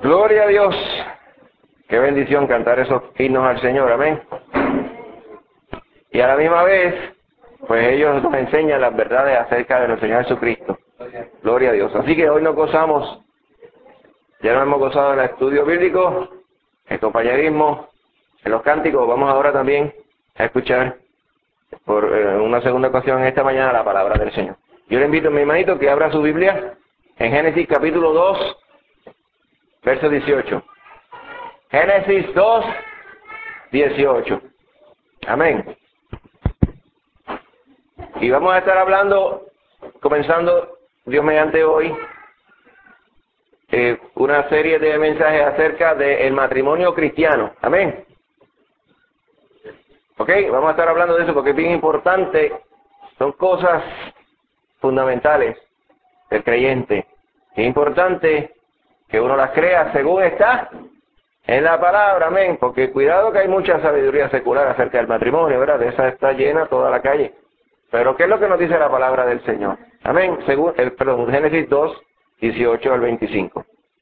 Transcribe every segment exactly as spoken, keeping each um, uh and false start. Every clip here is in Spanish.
Gloria a Dios. Qué bendición cantar esos himnos al Señor, amén. Y a la misma vez, pues ellos nos enseñan las verdades acerca de nuestro Señor Jesucristo. Gloria a Dios. Así que hoy nos gozamos, ya nos hemos gozado en el estudio bíblico, el compañerismo, en los cánticos. Vamos ahora también a escuchar por eh, una segunda ocasión en esta mañana la palabra del Señor. Yo le invito a mi hermanito que abra su Biblia en Génesis capítulo dos, verso dieciocho. Génesis dos, dieciocho. Amén. Y vamos a estar hablando, comenzando Dios mediante hoy, eh, una serie de mensajes acerca del matrimonio cristiano. Amén. Ok, vamos a estar hablando de eso porque es bien importante. Son cosas fundamentales del creyente. Es importante que uno las crea según está en la palabra, amén, porque cuidado que hay mucha sabiduría secular acerca del matrimonio, ¿verdad? De esa está llena toda la calle. Pero ¿qué es lo que nos dice la palabra del Señor? Amén, según el perdón, Génesis dos, dieciocho al veinticinco.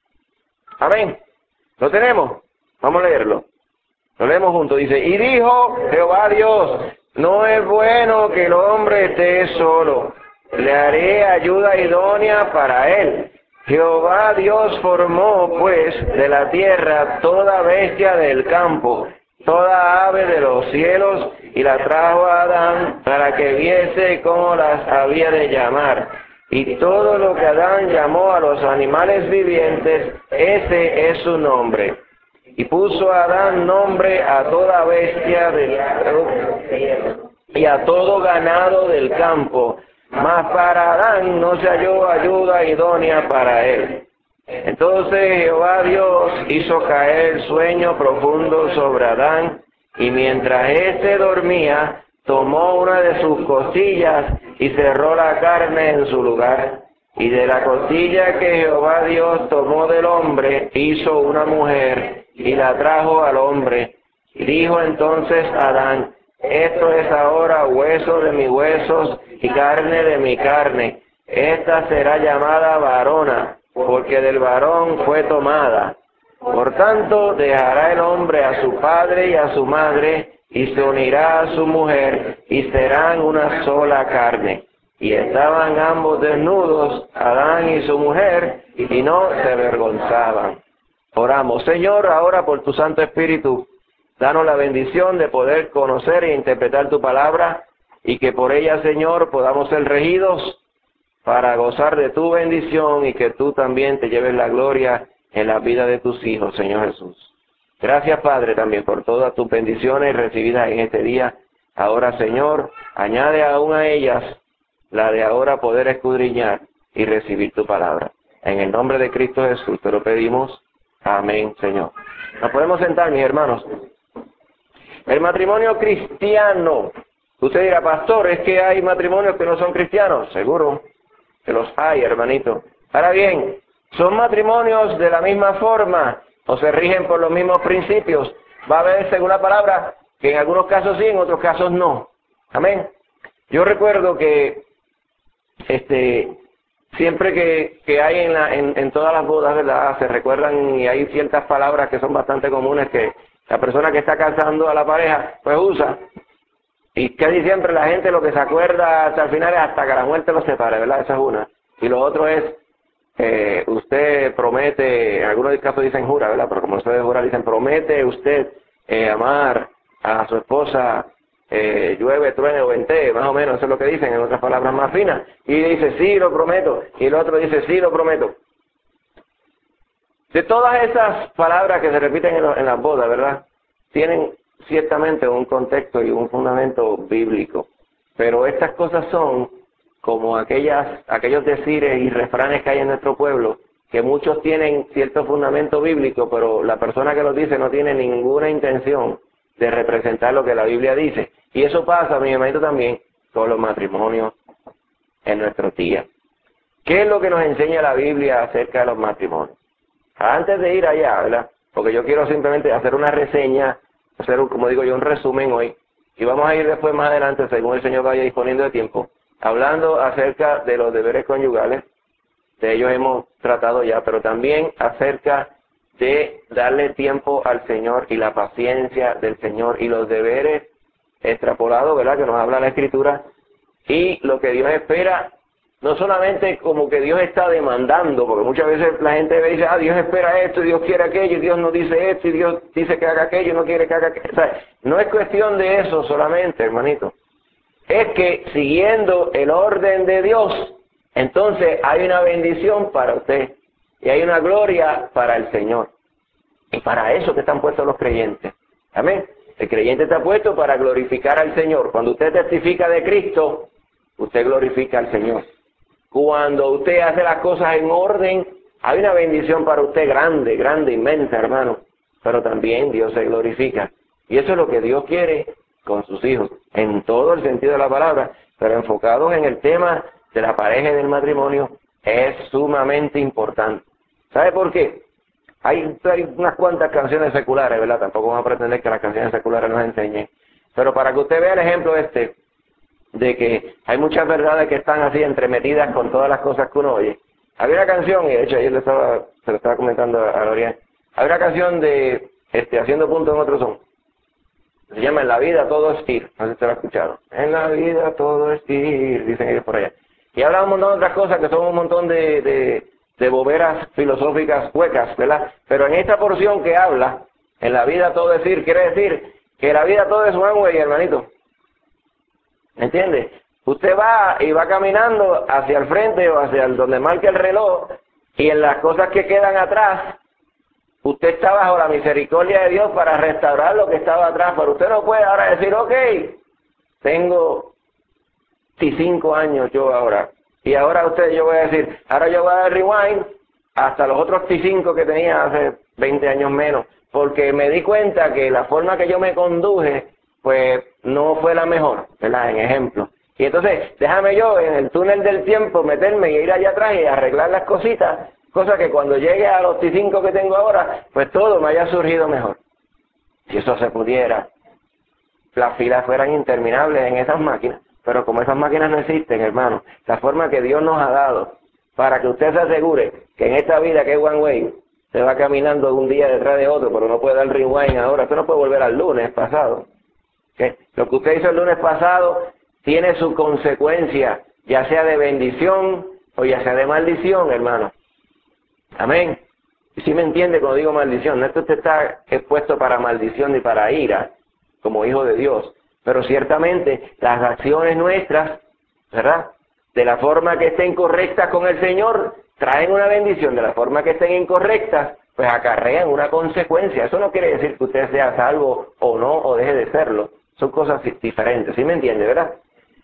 Amén. ¿Lo tenemos? Vamos a leerlo. Lo leemos juntos. Dice, y dijo Jehová Dios, no es bueno que el hombre esté solo, le haré ayuda idónea para él. Jehová Dios formó, pues, de la tierra toda bestia del campo, toda ave de los cielos, y la trajo a Adán para que viese cómo las había de llamar. Y todo lo que Adán llamó a los animales vivientes, ese es su nombre. Y puso a Adán nombre a toda bestia del campo y a todo ganado del campo. Mas para Adán no se halló ayuda idónea para él. Entonces Jehová Dios hizo caer sueño profundo sobre Adán, y mientras éste dormía, tomó una de sus costillas y cerró la carne en su lugar. Y de la costilla que Jehová Dios tomó del hombre, hizo una mujer, y la trajo al hombre. Y dijo entonces Adán, esto es ahora hueso de mis huesos y carne de mi carne. Esta será llamada varona, porque del varón fue tomada. Por tanto, dejará el hombre a su padre y a su madre, y se unirá a su mujer, y serán una sola carne. Y estaban ambos desnudos, Adán y su mujer, y no se avergonzaban. Oramos. Señor, ahora por tu Santo Espíritu, danos la bendición de poder conocer e interpretar tu palabra, y que por ella, Señor, podamos ser regidos para gozar de tu bendición, y que tú también te lleves la gloria en la vida de tus hijos, Señor Jesús. Gracias, Padre, también por todas tus bendiciones recibidas en este día. Ahora, Señor, añade aún a ellas la de ahora poder escudriñar y recibir tu palabra. En el nombre de Cristo Jesús te lo pedimos. Amén, Señor. Nos podemos sentar, mis hermanos. El matrimonio cristiano. Usted dirá, pastor, ¿es que hay matrimonios que no son cristianos? Seguro que los hay, hermanito. Ahora bien, ¿son matrimonios de la misma forma o se rigen por los mismos principios? Va a haber, según la palabra, que en algunos casos sí, en otros casos no. Amén. Yo recuerdo que este siempre que, que hay en, la, en, en todas las bodas, ¿verdad?, se recuerdan y hay ciertas palabras que son bastante comunes que la persona que está casando a la pareja pues usa. Y casi siempre la gente lo que se acuerda hasta el final es hasta que la muerte los separe, ¿verdad? Esa es una. Y lo otro es, eh, usted promete, en algunos casos dicen jura, ¿verdad? Pero como ustedes jura, dicen, promete usted eh, amar a su esposa, eh, llueve, truene o ventee, más o menos, eso es lo que dicen, en otras palabras más finas. Y dice, sí, lo prometo. Y el otro dice, sí, lo prometo. De todas esas palabras que se repiten en, lo, en las bodas, ¿verdad?, tienen ciertamente un contexto y un fundamento bíblico, pero estas cosas son como aquellas, aquellos decires y refranes que hay en nuestro pueblo, que muchos tienen cierto fundamento bíblico, pero la persona que los dice no tiene ninguna intención de representar lo que la Biblia dice. Y eso pasa, mi hermanito, también con los matrimonios en nuestros días. ¿Qué es lo que nos enseña la Biblia acerca de los matrimonios? Antes de ir allá, ¿verdad?, porque yo quiero simplemente hacer una reseña, hacer, un, como digo yo, un resumen hoy, y vamos a ir después más adelante, según el Señor vaya disponiendo de tiempo, hablando acerca de los deberes conyugales. De ellos hemos tratado ya, pero también acerca de darle tiempo al Señor y la paciencia del Señor y los deberes extrapolados, ¿verdad?, que nos habla la Escritura, y lo que Dios espera, no solamente como que Dios está demandando, porque muchas veces la gente dice, ah, Dios espera esto, y Dios quiere aquello, y Dios no dice esto, y Dios dice que haga aquello, y no quiere que haga aquello. O sea, no es cuestión de eso solamente, hermanito. Es que siguiendo el orden de Dios, entonces hay una bendición para usted, y hay una gloria para el Señor. Y para eso que están puestos los creyentes. Amén. El creyente está puesto para glorificar al Señor. Cuando usted testifica de Cristo, usted glorifica al Señor. Cuando usted hace las cosas en orden, hay una bendición para usted grande, grande, inmensa, hermano. Pero también Dios se glorifica. Y eso es lo que Dios quiere con sus hijos, en todo el sentido de la palabra, pero enfocados en el tema de la pareja y del matrimonio, es sumamente importante. ¿Sabe por qué? Hay, hay unas cuantas canciones seculares, ¿verdad? Tampoco vamos a pretender que las canciones seculares nos enseñen. Pero para que usted vea el ejemplo este, de que hay muchas verdades que están así entremetidas con todas las cosas que uno oye. Había una canción, y de hecho ayer le estaba, se lo estaba comentando a Lorien, hay una canción de este, Haciendo Punto en Otro Son. Se llama En la vida todo es ir. No sé si usted lo ha escuchado. En la vida todo es ir, dicen ellos por allá. Y habla un montón de otras cosas que son un montón de, de, de boberas filosóficas huecas, ¿verdad? Pero en esta porción que habla, en la vida todo es ir, quiere decir que la vida todo es one way, hermanito. ¿Me entiende? Usted va y va caminando hacia el frente o hacia el donde marca el reloj, y en las cosas que quedan atrás, usted está bajo la misericordia de Dios para restaurar lo que estaba atrás. Pero usted no puede ahora decir, ok, tengo veinticinco años yo ahora, y ahora usted, yo voy a decir, ahora yo voy a dar rewind hasta los otros veinticinco que tenía hace veinte años menos, porque me di cuenta que la forma que yo me conduje, pues no fue la mejor, ¿verdad? En ejemplo. Y entonces, déjame yo en el túnel del tiempo meterme y ir allá atrás y arreglar las cositas, cosa que cuando llegue a los veinticinco que tengo ahora, pues todo me haya surgido mejor. Si eso se pudiera, las filas fueran interminables en esas máquinas, pero como esas máquinas no existen, hermano, la forma que Dios nos ha dado para que usted se asegure que en esta vida que es one way, se va caminando de un día detrás de otro, pero no puede dar rewind ahora, usted no puede volver al lunes pasado. ¿Okay? Lo que usted hizo el lunes pasado tiene su consecuencia, ya sea de bendición o ya sea de maldición, hermano. Amén. Y si me entiende cuando digo maldición, no es que usted está expuesto para maldición ni para ira, como hijo de Dios, pero ciertamente las acciones nuestras, ¿verdad?, de la forma que estén correctas con el Señor, traen una bendición. De la forma que estén incorrectas, pues acarrean una consecuencia. Eso no quiere decir que usted sea salvo o no, o deje de serlo. Son cosas diferentes, ¿sí me entiende, verdad?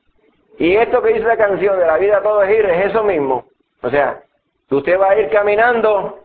Y esto que dice la canción de la vida todo es ir, es eso mismo. O sea, que usted va a ir caminando,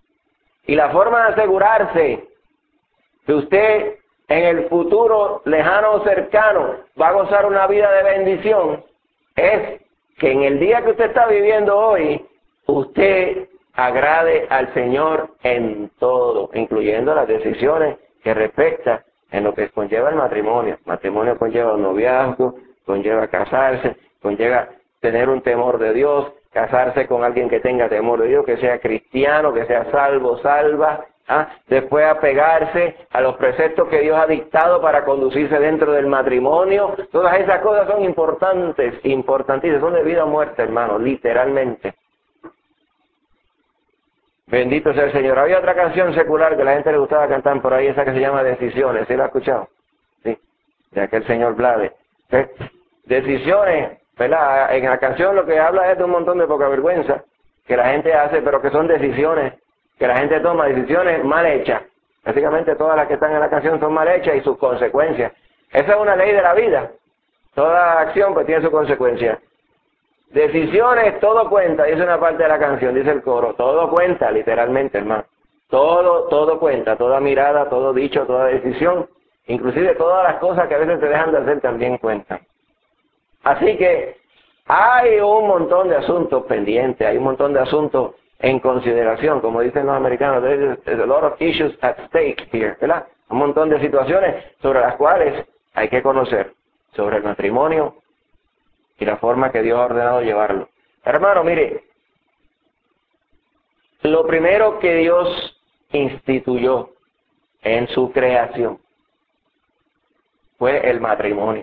y la forma de asegurarse que usted en el futuro lejano o cercano va a gozar una vida de bendición es que en el día que usted está viviendo hoy, usted agrade al Señor en todo, incluyendo las decisiones que respecta en lo que conlleva el matrimonio. Matrimonio conlleva un noviazgo, conlleva casarse, conlleva tener un temor de Dios, casarse con alguien que tenga temor de Dios, que sea cristiano, que sea salvo, salva, ¿ah? Después apegarse a los preceptos que Dios ha dictado para conducirse dentro del matrimonio. Todas esas cosas son importantes, importantísimas, son de vida o muerte, hermano, literalmente. Bendito sea el Señor. Había otra canción secular que a la gente le gustaba cantar por ahí, esa que se llama Decisiones. ¿Sí la ha escuchado? Sí, de aquel señor Blade. ¿Sí? Decisiones, ¿verdad? En la canción lo que habla es de un montón de poca vergüenza que la gente hace, pero que son decisiones, que la gente toma decisiones mal hechas. Básicamente todas las que están en la canción son mal hechas y sus consecuencias. Esa es una ley de la vida. Toda acción pues tiene su consecuencia. Decisiones, todo cuenta, dice una parte de la canción, dice el coro, todo cuenta, literalmente, hermano. Todo, todo cuenta, toda mirada, todo dicho, toda decisión, inclusive todas las cosas que a veces te dejan de hacer también cuentan. Así que hay un montón de asuntos pendientes, hay un montón de asuntos en consideración, como dicen los americanos, there's a lot of issues at stake here, ¿verdad? Un montón de situaciones sobre las cuales hay que conocer, sobre el matrimonio y la forma que Dios ha ordenado llevarlo. Hermano, mire, lo primero que Dios instituyó en su creación fue el matrimonio.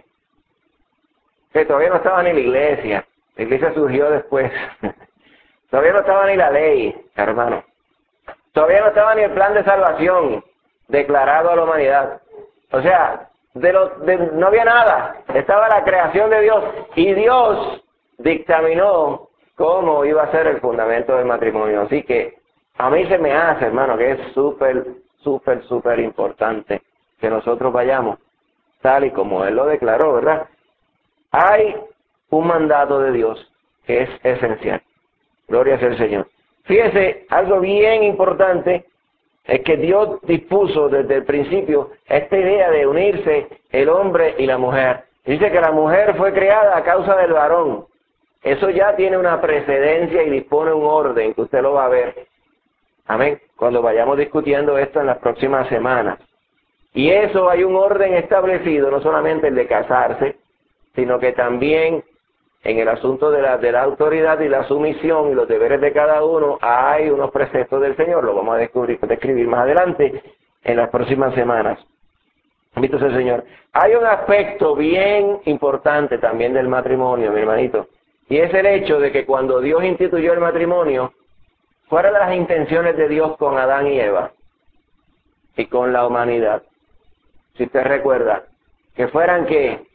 Que todavía no estaba ni la iglesia. La iglesia surgió después. Todavía no estaba ni la ley, hermano. Todavía no estaba ni el plan de salvación declarado a la humanidad. O sea, de lo, de, no había nada. Estaba la creación de Dios. Y Dios dictaminó cómo iba a ser el fundamento del matrimonio. Así que a mí se me hace, hermano, que es súper, súper, súper importante que nosotros vayamos tal y como Él lo declaró, ¿verdad? Hay un mandato de Dios que es esencial. Gloria sea el Señor. Fíjese, algo bien importante es que Dios dispuso desde el principio esta idea de unirse el hombre y la mujer. Dice que la mujer fue creada a causa del varón. Eso ya tiene una precedencia y dispone un orden que usted lo va a ver. Amén. Cuando vayamos discutiendo esto en las próximas semanas. Y eso hay un orden establecido, no solamente el de casarse, sino que también en el asunto de la, de la autoridad y la sumisión y los deberes de cada uno, hay unos preceptos del Señor, lo vamos a descubrir, describir más adelante en las próximas semanas. Bendito sea el Señor. Hay un aspecto bien importante también del matrimonio, mi hermanito, y es el hecho de que cuando Dios instituyó el matrimonio, ¿cuáles eran las intenciones de Dios con Adán y Eva y con la humanidad? Si usted recuerda, que fueran que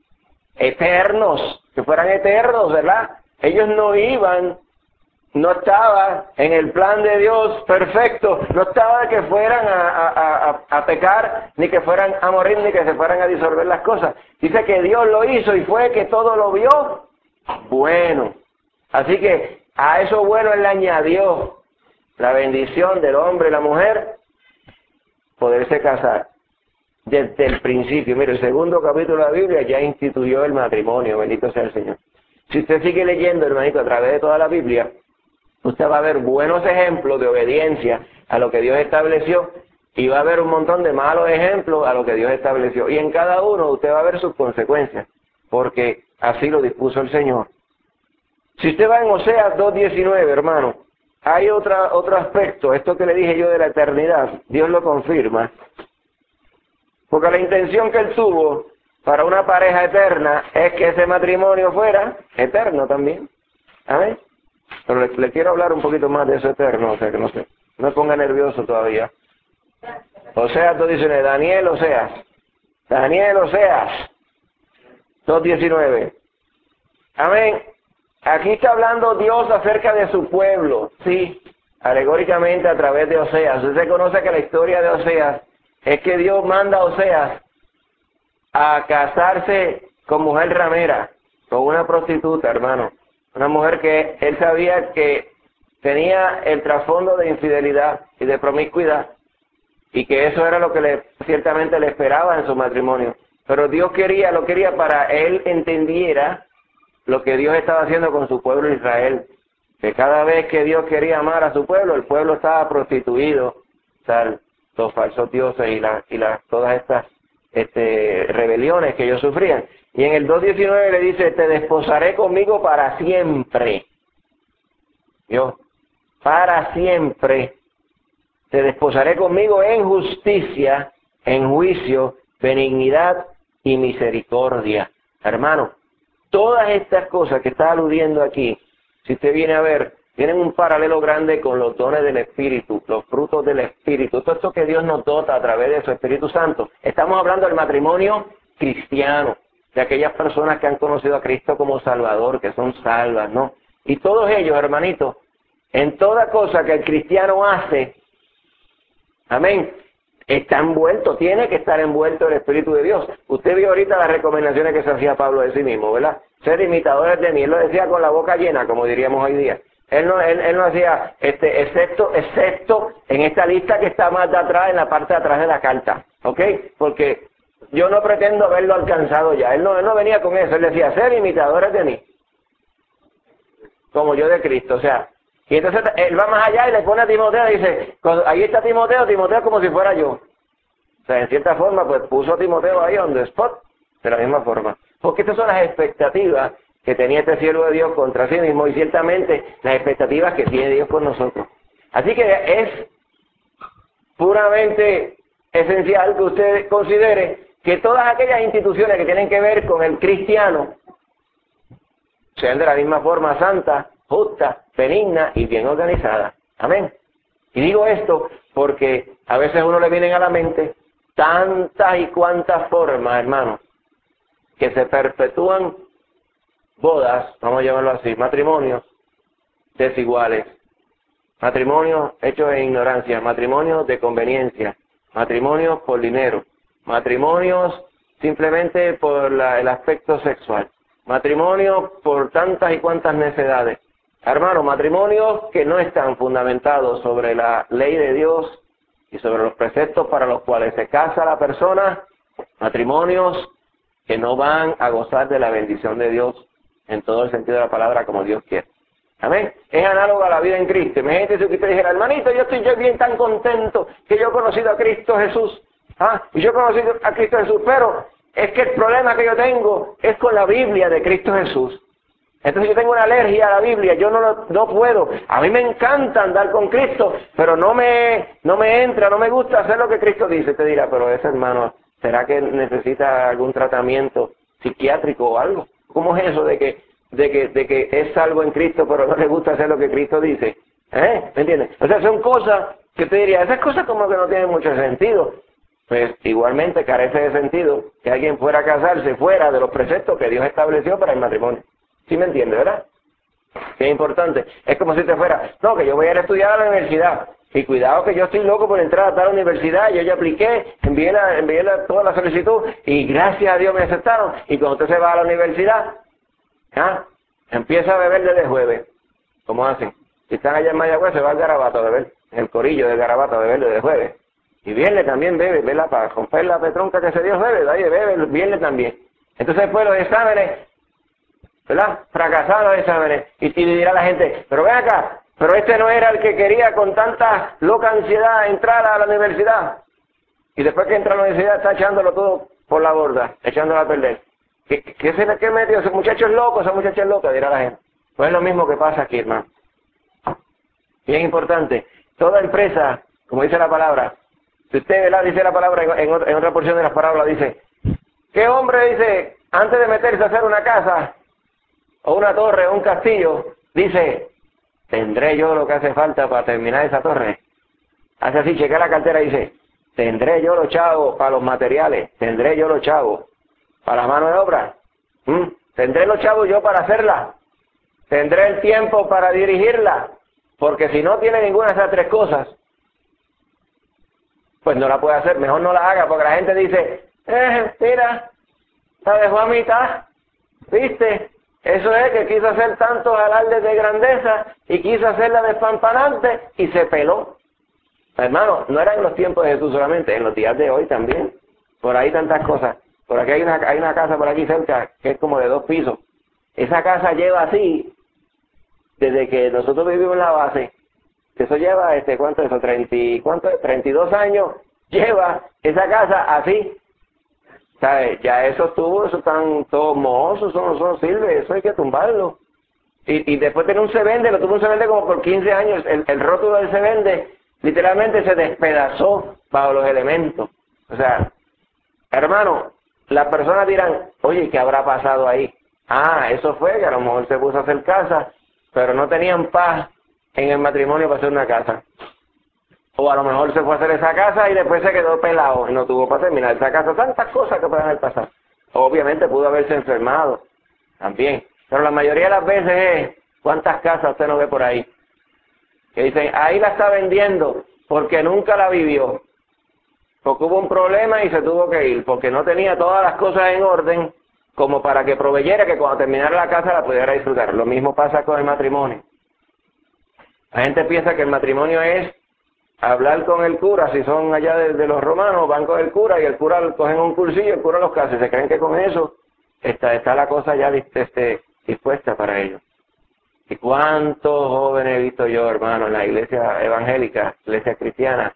eternos, que fueran eternos, ¿verdad? Ellos no iban, no estaba en el plan de Dios perfecto, no estaba de que fueran a, a, a, a pecar, ni que fueran a morir, ni que se fueran a disolver las cosas. Dice que Dios lo hizo y fue que todo lo vio bueno. Así que a eso bueno Él le añadió la bendición del hombre y la mujer, poderse casar. Desde el principio, mire, el segundo capítulo de la Biblia ya instituyó el matrimonio, bendito sea el Señor. Si usted sigue leyendo, hermanito, a través de toda la Biblia, usted va a ver buenos ejemplos de obediencia a lo que Dios estableció y va a ver un montón de malos ejemplos a lo que Dios estableció. Y en cada uno usted va a ver sus consecuencias, porque así lo dispuso el Señor. Si usted va en Oseas dos diecinueve, hermano, hay otra, otro aspecto, esto que le dije yo de la eternidad, Dios lo confirma. Porque la intención que Él tuvo para una pareja eterna es que ese matrimonio fuera eterno también. ¿Amén? Pero le, le quiero hablar un poquito más de eso eterno, o sea que no sé, no me ponga nervioso todavía. Oseas dos diecinueve, Daniel Oseas, Daniel Oseas dos diecinueve. Amén. Aquí está hablando Dios acerca de su pueblo, sí, alegóricamente a través de Oseas. Usted conoce que la historia de Oseas es que Dios manda a Oseas a casarse con mujer ramera, con una prostituta, hermano. Una mujer que él sabía que tenía el trasfondo de infidelidad y de promiscuidad, y que eso era lo que le, ciertamente le esperaba en su matrimonio. Pero Dios quería, lo quería para él entendiera lo que Dios estaba haciendo con su pueblo Israel. Que cada vez que Dios quería amar a su pueblo, el pueblo estaba prostituido, tal. Los falsos dioses y, la, y la, todas estas este, rebeliones que ellos sufrían. Y en el dos diecinueve le dice, te desposaré conmigo para siempre. Yo, para siempre. Te desposaré conmigo en justicia, en juicio, benignidad y misericordia. Hermano, todas estas cosas que está aludiendo aquí, si usted viene a ver, tienen un paralelo grande con los dones del Espíritu, los frutos del Espíritu, todo esto que Dios nos dota a través de su Espíritu Santo. Estamos hablando del matrimonio cristiano, de aquellas personas que han conocido a Cristo como Salvador, que son salvas, ¿no? Y todos ellos, hermanitos, en toda cosa que el cristiano hace, amén, está envuelto, tiene que estar envuelto el Espíritu de Dios. Usted vio ahorita las recomendaciones que se hacía Pablo de sí mismo, ¿verdad? Ser imitadores de mí, él lo decía con la boca llena, como diríamos hoy día. Él no, él, él no hacía, este, excepto, excepto en esta lista que está más de atrás, en la parte de atrás de la carta, ¿ok? Porque yo no pretendo haberlo alcanzado ya. Él no, él no venía con eso, él decía, ser imitadores de mí, como yo de Cristo, o sea. Y entonces él va más allá y le pone a Timoteo y dice, ahí está Timoteo, Timoteo como si fuera yo. O sea, en cierta forma, pues puso a Timoteo ahí on the spot, de la misma forma. Porque estas son las expectativas que tenía este siervo de Dios contra sí mismo y ciertamente las expectativas que tiene Dios con nosotros. Así que es puramente esencial que usted considere que todas aquellas instituciones que tienen que ver con el cristiano sean de la misma forma santa, justa, benigna y bien organizada. Amén. Y digo esto porque a veces a uno le vienen a la mente tantas y cuantas formas, hermanos, que se perpetúan bodas, vamos a llamarlo así, matrimonios desiguales, matrimonios hechos en ignorancia, matrimonios de conveniencia, matrimonios por dinero, matrimonios simplemente por la, el aspecto sexual, matrimonios por tantas y cuantas necedades. Hermanos, matrimonios que no están fundamentados sobre la ley de Dios y sobre los preceptos para los cuales se casa la persona, matrimonios que no van a gozar de la bendición de Dios en todo el sentido de la palabra como Dios quiere. Amén. Es análogo a la vida en Cristo. Imagínate si usted dijera, hermanito, yo estoy yo bien tan contento que yo he conocido a Cristo Jesús. Ah, y yo he conocido a Cristo Jesús, pero es que el problema que yo tengo es con la Biblia de Cristo Jesús. Entonces yo tengo una alergia a la Biblia, yo no, no puedo. A mí me encanta andar con Cristo, pero no me, no me entra, no me gusta hacer lo que Cristo dice. Te dirá, pero ese hermano, ¿será que necesita algún tratamiento psiquiátrico o algo? ¿Cómo es eso de que, de que, de que es salvo en Cristo, pero no le gusta hacer lo que Cristo dice? ¿Eh? ¿Me entiendes? O sea, son cosas que te diría, esas cosas como que no tienen mucho sentido. Pues igualmente carece de sentido que alguien fuera a casarse fuera de los preceptos que Dios estableció para el matrimonio. ¿Sí me entiende, verdad? Que es importante. Es como si te fuera, no, que yo voy a ir a estudiar a la universidad. Y cuidado que yo estoy loco por entrar a tal universidad, yo ya apliqué, envié, la, envié la, toda la solicitud y gracias a Dios me aceptaron. Y cuando usted se va a la universidad, ¿ah? Empieza a beber desde jueves. ¿Cómo hacen? Si están allá en Mayagüez, se va al Garabato a beber, en el corillo del Garabato a beber desde jueves. Y viernes también bebe, ¿verdad? Para romper la petronca que se dio bebe, de ahí bebe el viernes también. Entonces después los exámenes, ¿verdad? Fracasaron los exámenes. Y, y dirá la gente, pero ven acá, pero este no era el que quería con tanta loca ansiedad entrar a la universidad. Y después que entra a la universidad está echándolo todo por la borda, echándolo a perder. ¿Qué, qué, qué, qué metió? Ese muchacho es loco, esa muchacha es loca, dirá la gente. Pues es lo mismo que pasa aquí, hermano. Bien importante, toda empresa, como dice la palabra, si usted, ¿verdad? Dice la palabra en, en, otra, en otra porción de las parábolas, dice, ¿qué hombre dice, antes de meterse a hacer una casa, o una torre, o un castillo, dice, ¿tendré yo lo que hace falta para terminar esa torre? Hace así, chequea la cartera y dice, ¿tendré yo los chavos para los materiales? ¿Tendré yo los chavos para la mano de obra? ¿Mm? ¿Tendré los chavos yo para hacerla? ¿Tendré el tiempo para dirigirla? Porque si no tiene ninguna de esas tres cosas, pues no la puede hacer, mejor no la haga, porque la gente dice, eh, mira, la dejó a mitad, ¿viste? Eso es que quiso hacer tantos alardes de grandeza y quiso hacerla despampanante y se peló. Hermano, no era en los tiempos de Jesús solamente, en los días de hoy también. Por ahí tantas cosas. Por aquí hay una, hay una casa por aquí cerca que es como de dos pisos. Esa casa lleva así, desde que nosotros vivimos en la base, eso lleva, este, ¿cuánto es eso? treinta, ¿cuánto es? treinta y dos años lleva esa casa así. ¿Sabes? Ya esos tubos, esos están todos mohosos, eso no, no sirve, eso hay que tumbarlo. Y, y después tiene un se vende, lo tuvo un se vende como por quince años, el, el rótulo del se vende literalmente se despedazó bajo los elementos. O sea, hermano, las personas dirán, oye, ¿qué habrá pasado ahí? Ah, eso fue que a lo mejor se puso a hacer casa, pero no tenían paz en el matrimonio para hacer una casa. O a lo mejor se fue a hacer esa casa y después se quedó pelado y no tuvo para terminar esa casa. Tantas cosas que pueden haber pasado. Obviamente pudo haberse enfermado también. Pero la mayoría de las veces es, ¿cuántas casas usted no ve por ahí? Que dicen, ahí la está vendiendo porque nunca la vivió. Porque hubo un problema y se tuvo que ir. Porque no tenía todas las cosas en orden como para que proveyera que cuando terminara la casa la pudiera disfrutar. Lo mismo pasa con el matrimonio. La gente piensa que el matrimonio es hablar con el cura, si son allá de, de los romanos, van con el cura y el cura cogen un cursillo y el cura los casa. Se creen que con eso está, está la cosa ya este, dispuesta para ellos. ¿Y cuántos jóvenes he visto yo, hermano, en la iglesia evangélica, iglesia cristiana?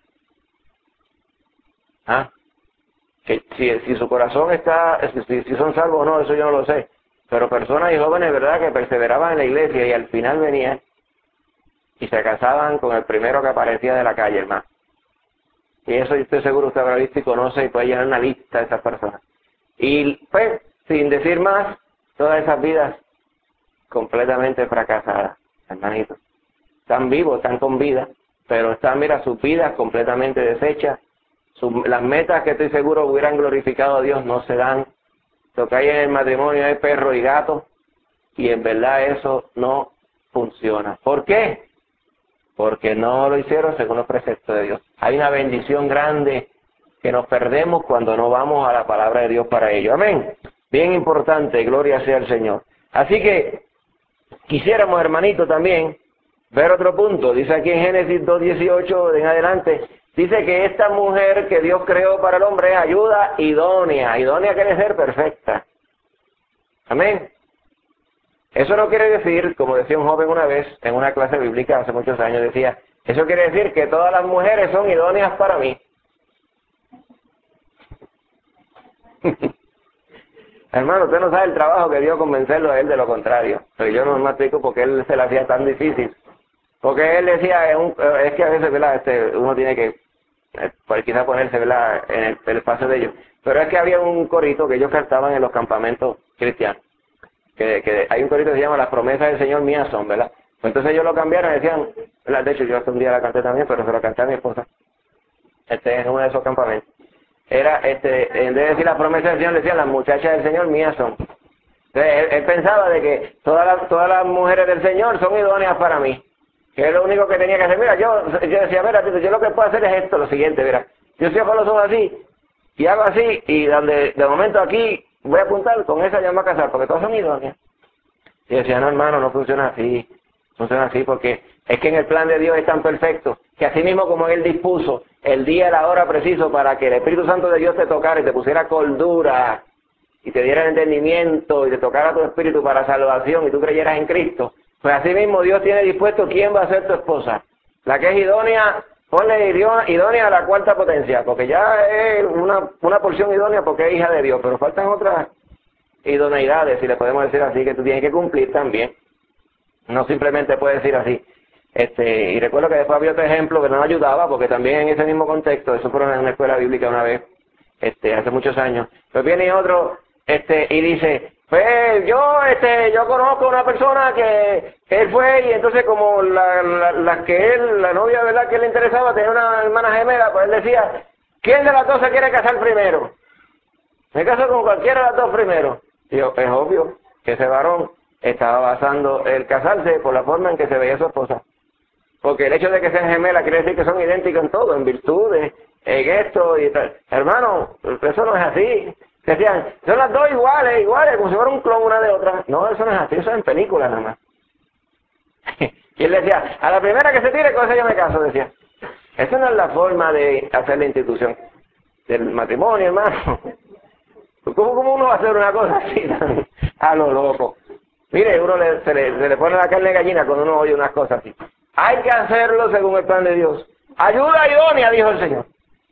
¿Ah? Que si, si su corazón está, si, si son salvos o no, eso yo no lo sé. Pero personas y jóvenes, ¿verdad?, que perseveraban en la iglesia y al final venían y se casaban con el primero que aparecía de la calle, hermano. Y eso yo estoy seguro usted habrá visto y conoce y puede llenar una lista de esas personas. Y pues, sin decir más, todas esas vidas completamente fracasadas, hermanitos. Están vivos, están con vida, pero están, mira, sus vidas completamente deshechas. Sus, las metas que estoy seguro hubieran glorificado a Dios no se dan. Lo que hay en el matrimonio es perro y gato, y en verdad eso no funciona. ¿Por qué? Porque no lo hicieron según los preceptos de Dios. Hay una bendición grande que nos perdemos cuando no vamos a la palabra de Dios para ello. Amén. Bien importante, gloria sea al Señor. Así que quisiéramos, hermanito, también ver otro punto. Dice aquí en Génesis dos dieciocho en adelante, dice que esta mujer que Dios creó para el hombre es ayuda idónea. Idónea quiere ser perfecta. Amén. Eso no quiere decir, como decía un joven una vez en una clase bíblica hace muchos años, decía, eso quiere decir que todas las mujeres son idóneas para mí. Hermano, usted no sabe el trabajo que dio convencerlo a él de lo contrario. Pero yo no me explico porque él se lo hacía tan difícil. Porque él decía, es, un, es que a veces, ¿verdad? Este, uno tiene que, eh, quizás ponerse, ¿verdad?, en el, el espacio de ellos. Pero es que había un corito que ellos cantaban en los campamentos cristianos. Que, que hay un corito que se llama Las promesas del Señor mías son, ¿verdad? Pues entonces ellos lo cambiaron y decían, ¿verdad? De hecho yo hasta un día la canté también, pero se la canté a mi esposa. Este, en uno de esos campamentos. Era, este, en vez de decir las promesas del Señor, decían, las muchachas del Señor mías son. Entonces él, él pensaba de que todas las, todas las mujeres del Señor son idóneas para mí. Que es lo único que tenía que hacer. Mira, yo, yo decía, mira, yo lo que puedo hacer es esto, lo siguiente, mira. Yo cierro los ojos así, y hago así, y donde, de momento aquí, voy a apuntar, con esa ya me voy a casar, porque todas son idóneas. Y decía, no, hermano, no funciona así, funciona así, porque es que en el plan de Dios es tan perfecto, que así mismo como Él dispuso el día y la hora preciso para que el Espíritu Santo de Dios te tocara y te pusiera cordura, y te diera el entendimiento, y te tocara tu espíritu para salvación, y tú creyeras en Cristo, pues así mismo Dios tiene dispuesto quién va a ser tu esposa. La que es idónea, ponle idónea a la cuarta potencia, porque ya es una, una porción idónea porque es hija de Dios, pero faltan otras idoneidades, si le podemos decir así, que tú tienes que cumplir también. No simplemente puedes decir así. Este, y recuerdo que después había otro ejemplo que no ayudaba, porque también en ese mismo contexto, eso fue en una escuela bíblica una vez, este, hace muchos años, pues viene otro, este, y dice, pues yo, este, yo conozco a una persona que, que él fue, y entonces como la, la, la que él, la novia, ¿verdad?, que le interesaba, tenía una hermana gemela, pues él decía, ¿quién de las dos se quiere casar primero? Me caso con cualquiera de las dos primero. Y yo, es obvio que ese varón estaba basando el casarse por la forma en que se veía su esposa. Porque el hecho de que sean gemelas quiere decir que son idénticos en todo, en virtudes, en esto y tal. Hermano, eso no es así. Decían, son las dos iguales, iguales, como si fuera un clon una de otra. No, eso no es así, eso es en películas nada más. Y él decía, a la primera que se tire, con esa yo me caso, decía. Esa no es la forma de hacer la institución del matrimonio, hermano. ¿Cómo, ¿Cómo uno va a hacer una cosa así a lo loco? Mire, uno le, se, le, se le pone la carne de gallina cuando uno oye unas cosas así. Hay que hacerlo según el plan de Dios. Ayuda idónea, dijo el Señor.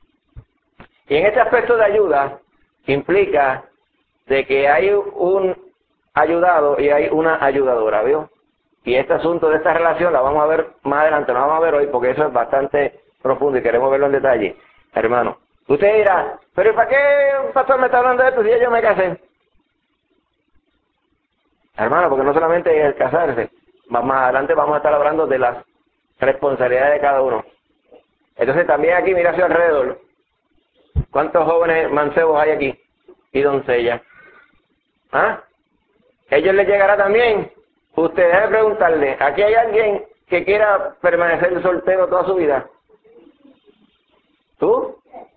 Y en este aspecto de ayuda implica de que hay un ayudado y hay una ayudadora, ¿vio? Y este asunto de esta relación la vamos a ver más adelante, no vamos a ver hoy porque eso es bastante profundo y queremos verlo en detalle, hermano. Usted dirá, pero ¿y para qué un pastor me está hablando de esto si ya yo me casé? Hermano, porque no solamente es el casarse, más adelante vamos a estar hablando de las responsabilidades de cada uno. Entonces también aquí mira hacia alrededor, ¿cuántos jóvenes mancebos hay aquí? Y doncellas. ¿Ah? ¿Ellos les llegará también? Usted debe preguntarle, ¿aquí hay alguien que quiera permanecer soltero toda su vida? ¿Tú?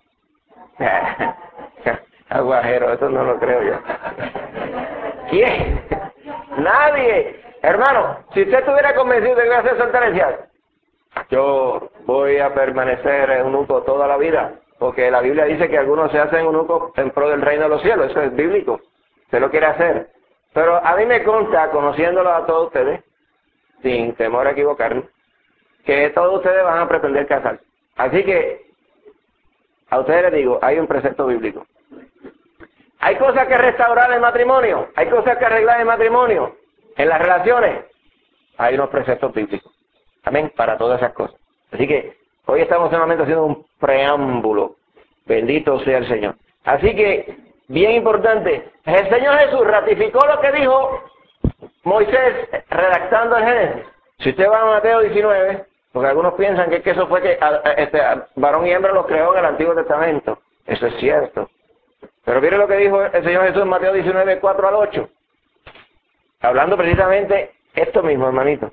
Aguajero, eso no lo creo yo. ¿Quién? Nadie. Hermano, si usted estuviera convencido de que iba a ser solterencia, yo voy a permanecer eunuco toda la vida, porque la Biblia dice que algunos se hacen eunucos en pro del reino de los cielos, eso es bíblico, usted lo quiere hacer. Pero a mí me consta, conociéndolo a todos ustedes, sin temor a equivocarme, que todos ustedes van a pretender casarse. Así que, a ustedes les digo, hay un precepto bíblico. Hay cosas que restaurar en el matrimonio, hay cosas que arreglar en el matrimonio, en las relaciones, hay unos preceptos bíblicos. Amén, para todas esas cosas. Así que Hoy estamos solamente haciendo un preámbulo. Bendito sea el Señor. Así que, bien importante, el Señor Jesús ratificó lo que dijo Moisés redactando el Génesis. Si usted va a Mateo diecinueve, porque algunos piensan que, que eso fue que a, a, este, a, varón y hembra los creó en el Antiguo Testamento. Eso es cierto. Pero mire lo que dijo el Señor Jesús en Mateo diecinueve, cuatro al ocho. Hablando precisamente esto mismo, hermanito.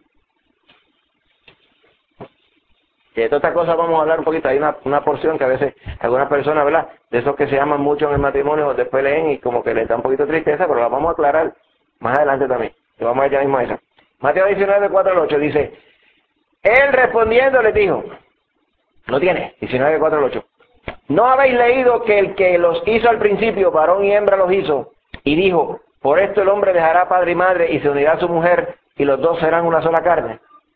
Y de todas estas cosas vamos a hablar un poquito. Hay una, una porción que a veces algunas personas, ¿verdad? De esos que se llaman mucho en el matrimonio, después leen y como que les da un poquito de tristeza, pero la vamos a aclarar más adelante también. Y vamos a ir ya mismo a esa. Mateo diecinueve, cuatro al ocho dice, él respondiendo les dijo, no tiene, diecinueve, cuatro al ocho. ¿No habéis leído que el que los hizo al principio, varón y hembra los hizo? Y dijo, por esto el hombre dejará padre y madre y se unirá a su mujer y los dos serán una sola carne.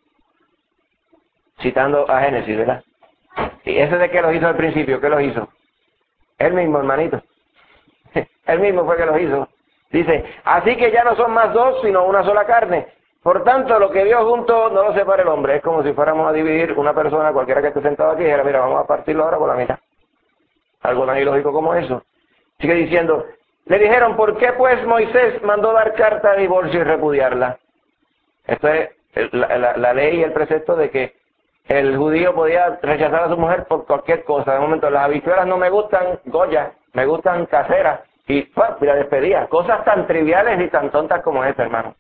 Citando a Génesis, ¿verdad? ¿Y ese de qué los hizo al principio? ¿Qué los hizo? Él mismo, hermanito. Él mismo fue que los hizo. Dice, así que ya no son más dos, sino una sola carne. Por tanto, lo que Dios junto no lo separa el hombre. Es como si fuéramos a dividir una persona, cualquiera que esté sentado aquí, y dijera, mira, vamos a partirlo ahora por la mitad. Algo tan ilógico como eso. Sigue diciendo, le dijeron, ¿por qué pues Moisés mandó dar carta de divorcio y repudiarla? Esto es la, la, la ley y el precepto de que el judío podía rechazar a su mujer por cualquier cosa. De momento, las habichuelas no me gustan, Goya, me gustan caseras. Y pues, la despedía. Cosas tan triviales y tan tontas como esta, hermano.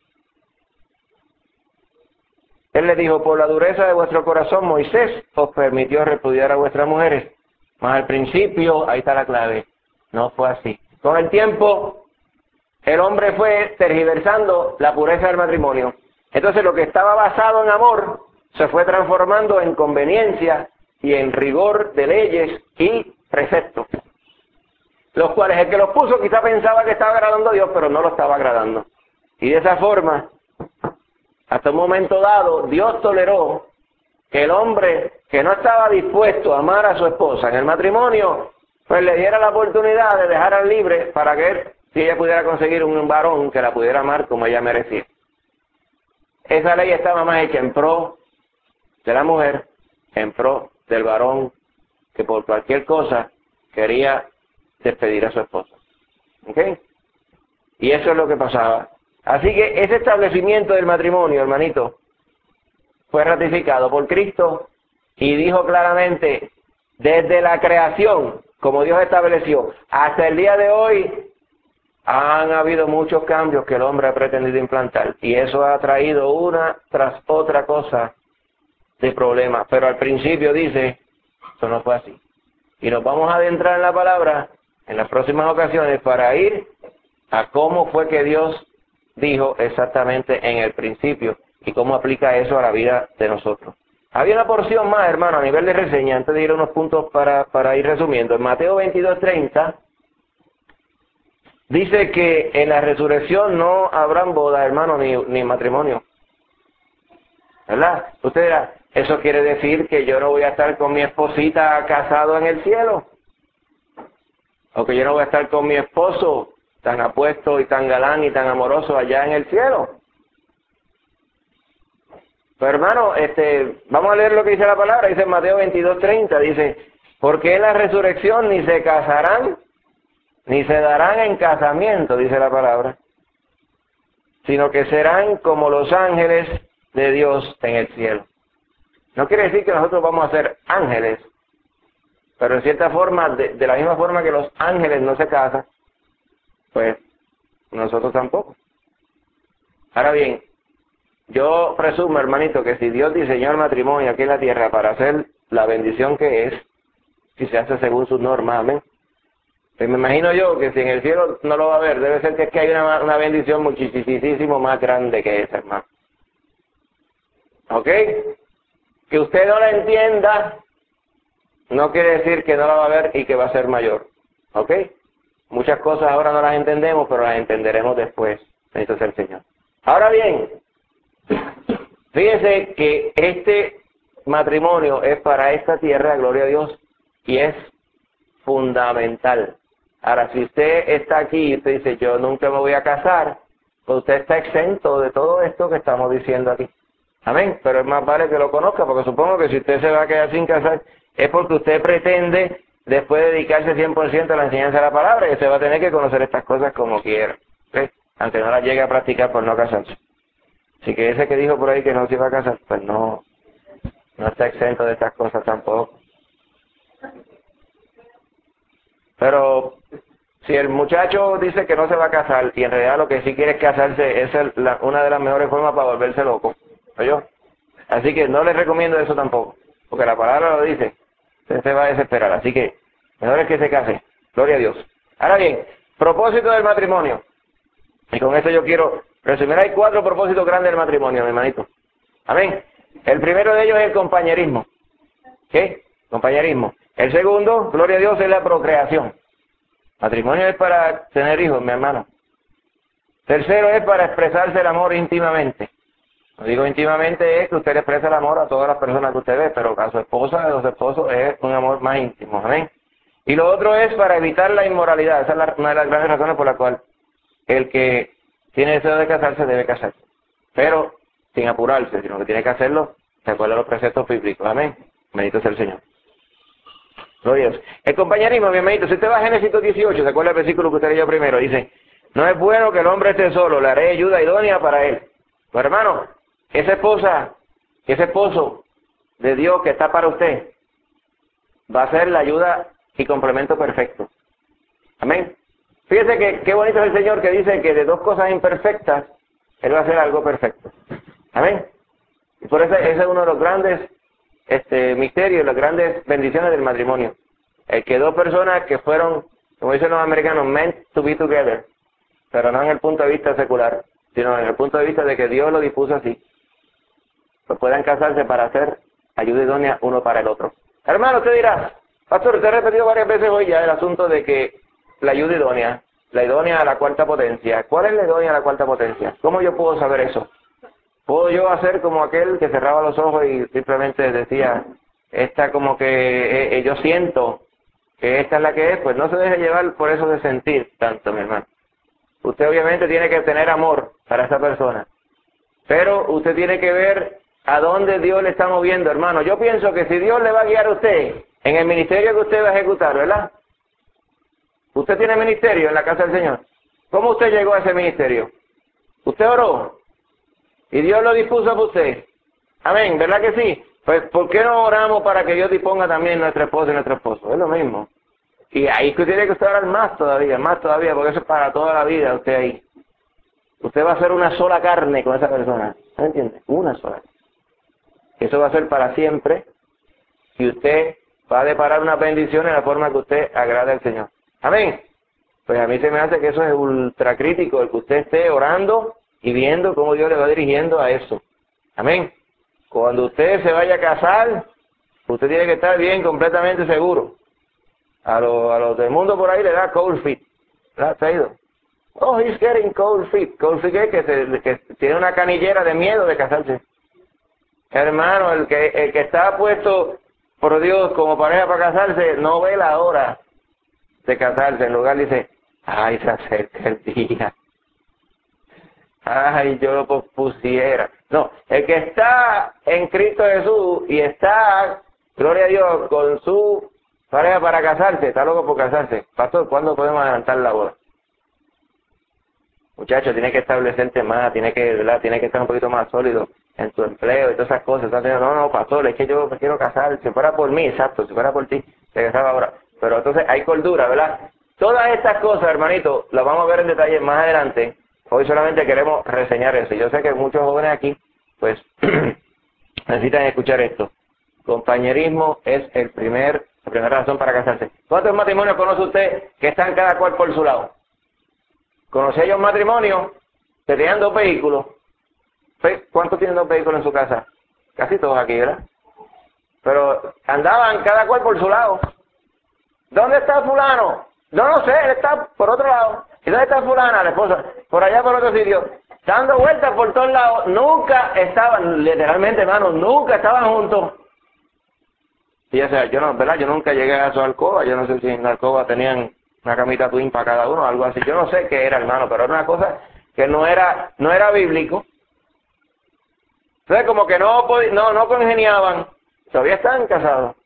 Él le dijo, por la dureza de vuestro corazón, Moisés os permitió repudiar a vuestras mujeres. Mas al principio, ahí está la clave, no fue así. Con el tiempo, el hombre fue tergiversando la pureza del matrimonio. Entonces lo que estaba basado en amor, se fue transformando en conveniencia y en rigor de leyes y preceptos. Los cuales el que los puso quizá pensaba que estaba agradando a Dios, pero no lo estaba agradando. Y de esa forma, hasta un momento dado, Dios toleró que el hombre que no estaba dispuesto a amar a su esposa en el matrimonio, pues le diera la oportunidad de dejarla libre para que si ella pudiera conseguir un varón que la pudiera amar como ella merecía. Esa ley estaba más hecha en pro de la mujer, en pro del varón que por cualquier cosa quería despedir a su esposa. ¿Ok? Y eso es lo que pasaba. Así que ese establecimiento del matrimonio, hermanito, fue ratificado por Cristo y dijo claramente, desde la creación, como Dios estableció, hasta el día de hoy, han habido muchos cambios que el hombre ha pretendido implantar y eso ha traído una tras otra cosa de problemas. Pero al principio dice, eso no fue así. Y nos vamos a adentrar en la palabra en las próximas ocasiones para ir a cómo fue que Dios dijo exactamente en el principio y cómo aplica eso a la vida de nosotros. Había una porción más, hermano, a nivel de reseña, antes de ir a unos puntos para, para ir resumiendo. En Mateo veintidós, treinta, dice que en la resurrección no habrán boda, hermano, ni, ni matrimonio. ¿Verdad? Usted dirá, ¿eso quiere decir que yo no voy a estar con mi esposita casado en el cielo? ¿O que yo no voy a estar con mi esposo tan apuesto y tan galán y tan amoroso allá en el cielo? Pero hermano, este, vamos a leer lo que dice la palabra. Dice en Mateo veintidós, treinta, dice, porque en la resurrección ni se casarán, ni se darán en casamiento, dice la palabra, sino que serán como los ángeles de Dios en el cielo. No quiere decir que nosotros vamos a ser ángeles, pero en cierta forma, de, de la misma forma que los ángeles no se casan, pues nosotros tampoco. Ahora bien, yo presumo, hermanito, que si Dios diseñó el matrimonio aquí en la tierra para hacer la bendición que es, si se hace según sus normas, amén. Pues me imagino yo que si en el cielo no lo va a ver, debe ser que es que hay una, una bendición muchísimo más grande que esa, hermano. ¿Ok? Que usted no la entienda, no quiere decir que no la va a ver y que va a ser mayor. ¿Ok? Muchas cosas ahora no las entendemos, pero las entenderemos después. Bendito sea el Señor. Ahora bien, fíjese que este matrimonio es para esta tierra, gloria a Dios, y es fundamental. Ahora, si usted está aquí y usted dice, yo nunca me voy a casar, pues usted está exento de todo esto que estamos diciendo aquí. Amén. Pero es más vale que lo conozca, porque supongo que si usted se va a quedar sin casar, es porque usted pretende después dedicarse cien por ciento a la enseñanza de la palabra, y usted va a tener que conocer estas cosas como quiera, ¿sí? Aunque no las llegue a practicar por no casarse. Así que ese que dijo por ahí que no se iba a casar, pues no, no está exento de estas cosas tampoco. Pero si el muchacho dice que no se va a casar y en realidad lo que sí quiere es casarse, esa es la, una de las mejores formas para volverse loco. ¿Oyó? Así que no le recomiendo eso tampoco, porque la palabra lo dice, usted se va a desesperar. Así que mejor es que se case. Gloria a Dios. Ahora bien, propósito del matrimonio. Y con esto yo quiero resumir. Hay cuatro propósitos grandes del matrimonio, mi hermanito. Amén. El primero de ellos es el compañerismo. ¿Qué? Compañerismo. El segundo, gloria a Dios, es la procreación. Matrimonio es para tener hijos, mi hermano. Tercero es para expresarse el amor íntimamente. No digo íntimamente es que usted le expresa el amor a todas las personas que usted ve, pero a su esposa, a su esposo es un amor más íntimo. Amén. Y lo otro es para evitar la inmoralidad. Esa es la, una de las grandes razones por la cual el que tiene deseo de casarse debe casarse. Pero sin apurarse, sino que tiene que hacerlo de acuerdo a los preceptos bíblicos. Amén. Bendito sea el Señor. Gloria a Dios. El compañerismo, mi hermanito, si usted va a Génesis dieciocho, ¿se acuerda el versículo que usted leyó primero? Dice, no es bueno que el hombre esté solo, le haré ayuda idónea para él. Pues hermano, esa esposa, ese esposo de Dios que está para usted, va a ser la ayuda y complemento perfecto. Amén. Fíjese que qué bonito es el Señor que dice que de dos cosas imperfectas, Él va a hacer algo perfecto. Amén. Y por eso ese es uno de los grandes este, misterios, las grandes bendiciones del matrimonio. El que dos personas que fueron, como dicen los americanos, meant to be together, pero no en el punto de vista secular, sino en el punto de vista de que Dios lo dispuso así, pues puedan casarse para hacer ayuda idónea uno para el otro. Hermano, usted dirá, pastor, usted ha repetido varias veces hoy ya el asunto de que la ayuda idónea, la idónea a la cuarta potencia. ¿Cuál es la idónea a la cuarta potencia? ¿Cómo yo puedo saber eso? ¿Puedo yo hacer como aquel que cerraba los ojos y simplemente decía, esta como que eh, eh, yo siento que esta es la que es? Pues no se deje llevar por eso de sentir tanto, mi hermano. Usted obviamente tiene que tener amor para esa persona, pero usted tiene que ver a dónde Dios le está moviendo, hermano. Yo pienso que si Dios le va a guiar a usted en el ministerio que usted va a ejecutar, ¿verdad? Usted tiene ministerio en la casa del Señor. ¿Cómo usted llegó a ese ministerio? Usted oró y Dios lo dispuso para usted. Amén, ¿verdad que sí? Pues ¿por qué no oramos para que Dios disponga también nuestra esposa y nuestro esposo? Es lo mismo. Y ahí que tiene que usted orar más todavía, más todavía, porque eso es para toda la vida usted ahí. Usted va a ser una sola carne con esa persona. ¿Me entiende? Una sola. Eso va a ser para siempre y usted va a deparar una bendición en la forma que usted agrade al Señor. Amén. Pues a mí se me hace que eso es ultra crítico, el que usted esté orando y viendo cómo Dios le va dirigiendo a eso. Amén. Cuando usted se vaya a casar, usted tiene que estar bien, completamente seguro. A los a los del mundo por ahí le da cold feet. ¿Verdad? ¿Se ha ido? Oh, he's getting cold feet. Cold feet es que, se, que tiene una canillera de miedo de casarse. Hermano, el que, el que está puesto por Dios como pareja para casarse, no ve la hora de casarse. En lugar dice, ay, se acerca el día. Ay, yo lo pospusiera. No, el que está en Cristo Jesús y está, gloria a Dios, con su pareja para casarse, está loco por casarse. Pastor, ¿cuándo podemos adelantar la boda? Muchacho, tiene que establecerte más, tiene que, ¿verdad? Tiene que estar un poquito más sólido en tu empleo y todas esas cosas. Entonces, no, no, pastor, es que yo me quiero casar. Si fuera por mí, exacto, si fuera por ti, te casaba ahora. Pero entonces hay cordura, ¿verdad? Todas estas cosas, hermanito, las vamos a ver en detalle más adelante. Hoy solamente queremos reseñar eso. Yo sé que muchos jóvenes aquí, pues, necesitan escuchar esto. Compañerismo es el primer, la primera razón para casarse. ¿Cuántos matrimonios conoce usted que están cada cual por su lado? Conocí yo un matrimonio que tenían dos vehículos. ¿Cuántos tienen dos vehículos en su casa? Casi todos aquí, ¿verdad? Pero andaban cada cual por su lado. ¿Dónde está fulano? No, no sé, él está por otro lado. ¿Y dónde está fulana, la esposa? Por allá por otro sitio. Dando vueltas por todos lados. Nunca estaban, literalmente, hermano, nunca estaban juntos. Y o sea, yo no, ¿verdad? Yo nunca llegué a su alcoba. Yo no sé si en la alcoba tenían una camita twin para cada uno, algo así. Yo no sé qué era, hermano, pero era una cosa que no era, no era bíblico. Entonces como que no, no, no congeniaban, todavía están casados.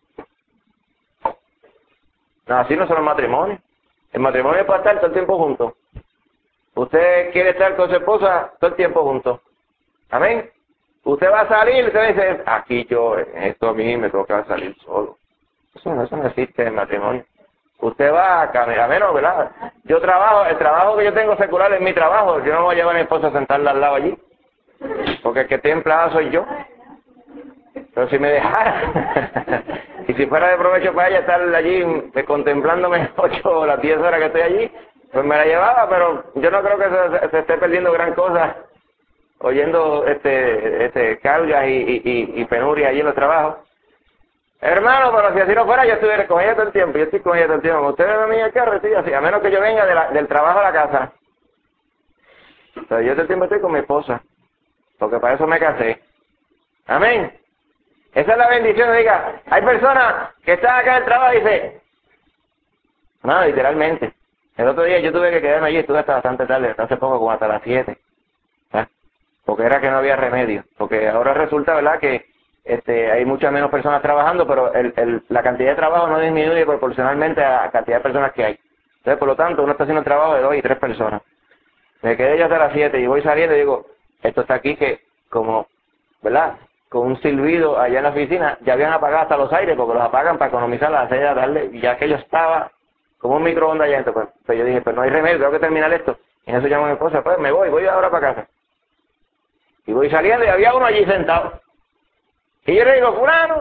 No, así no son los matrimonios. El matrimonio es para estar todo el tiempo juntos. Usted quiere estar con su esposa todo el tiempo juntos. Amén. Usted va a salir y usted dice, aquí yo, esto a mí me toca salir solo. Eso no, eso no existe en el matrimonio. Usted va a caminar, menos, ¿verdad? Yo trabajo, el trabajo que yo tengo secular es mi trabajo. Yo no voy a llevar a mi esposa a sentarla al lado allí. Porque el que esté empleado soy yo. Pero si me dejara, y si fuera de provecho para ella estar allí eh, contemplándome ocho o las diez horas que estoy allí, pues me la llevaba, pero yo no creo que se, se esté perdiendo gran cosa oyendo este, este cargas y, y, y, y penuria allí en los trabajos. Hermano, pero si así no fuera, yo estuviera con ella todo el tiempo, yo estoy con ella todo el tiempo. Ustedes ven a mí el carro, estoy así, a menos que yo venga de la, del trabajo a la casa. O sea, yo todo el tiempo estoy con mi esposa, porque para eso me casé. Amén. Esa es la bendición, diga, hay personas que están acá en el trabajo y dicen, no, literalmente, el otro día yo tuve que quedarme allí, estuve hasta bastante tarde, hasta hace poco, como hasta las siete, ¿sabes? Porque era que no había remedio, porque ahora resulta, ¿verdad?, que este, hay muchas menos personas trabajando, pero el, el, la cantidad de trabajo no disminuye proporcionalmente a la cantidad de personas que hay. Entonces, por lo tanto, uno está haciendo el trabajo de dos y tres personas. Me quedé yo hasta las siete y voy saliendo y digo, esto está aquí que, como, ¿verdad?, con un silbido allá en la oficina, ya habían apagado hasta los aires, porque los apagan para economizar las seis de la tarde, y ya que yo estaba como un microondas allá adentro, pues, pues yo dije, pues no hay remedio, tengo que terminar esto. Y en eso llamo a mi esposa, pues me voy, voy ahora para casa. Y voy saliendo y había uno allí sentado. Y yo le digo, fulano,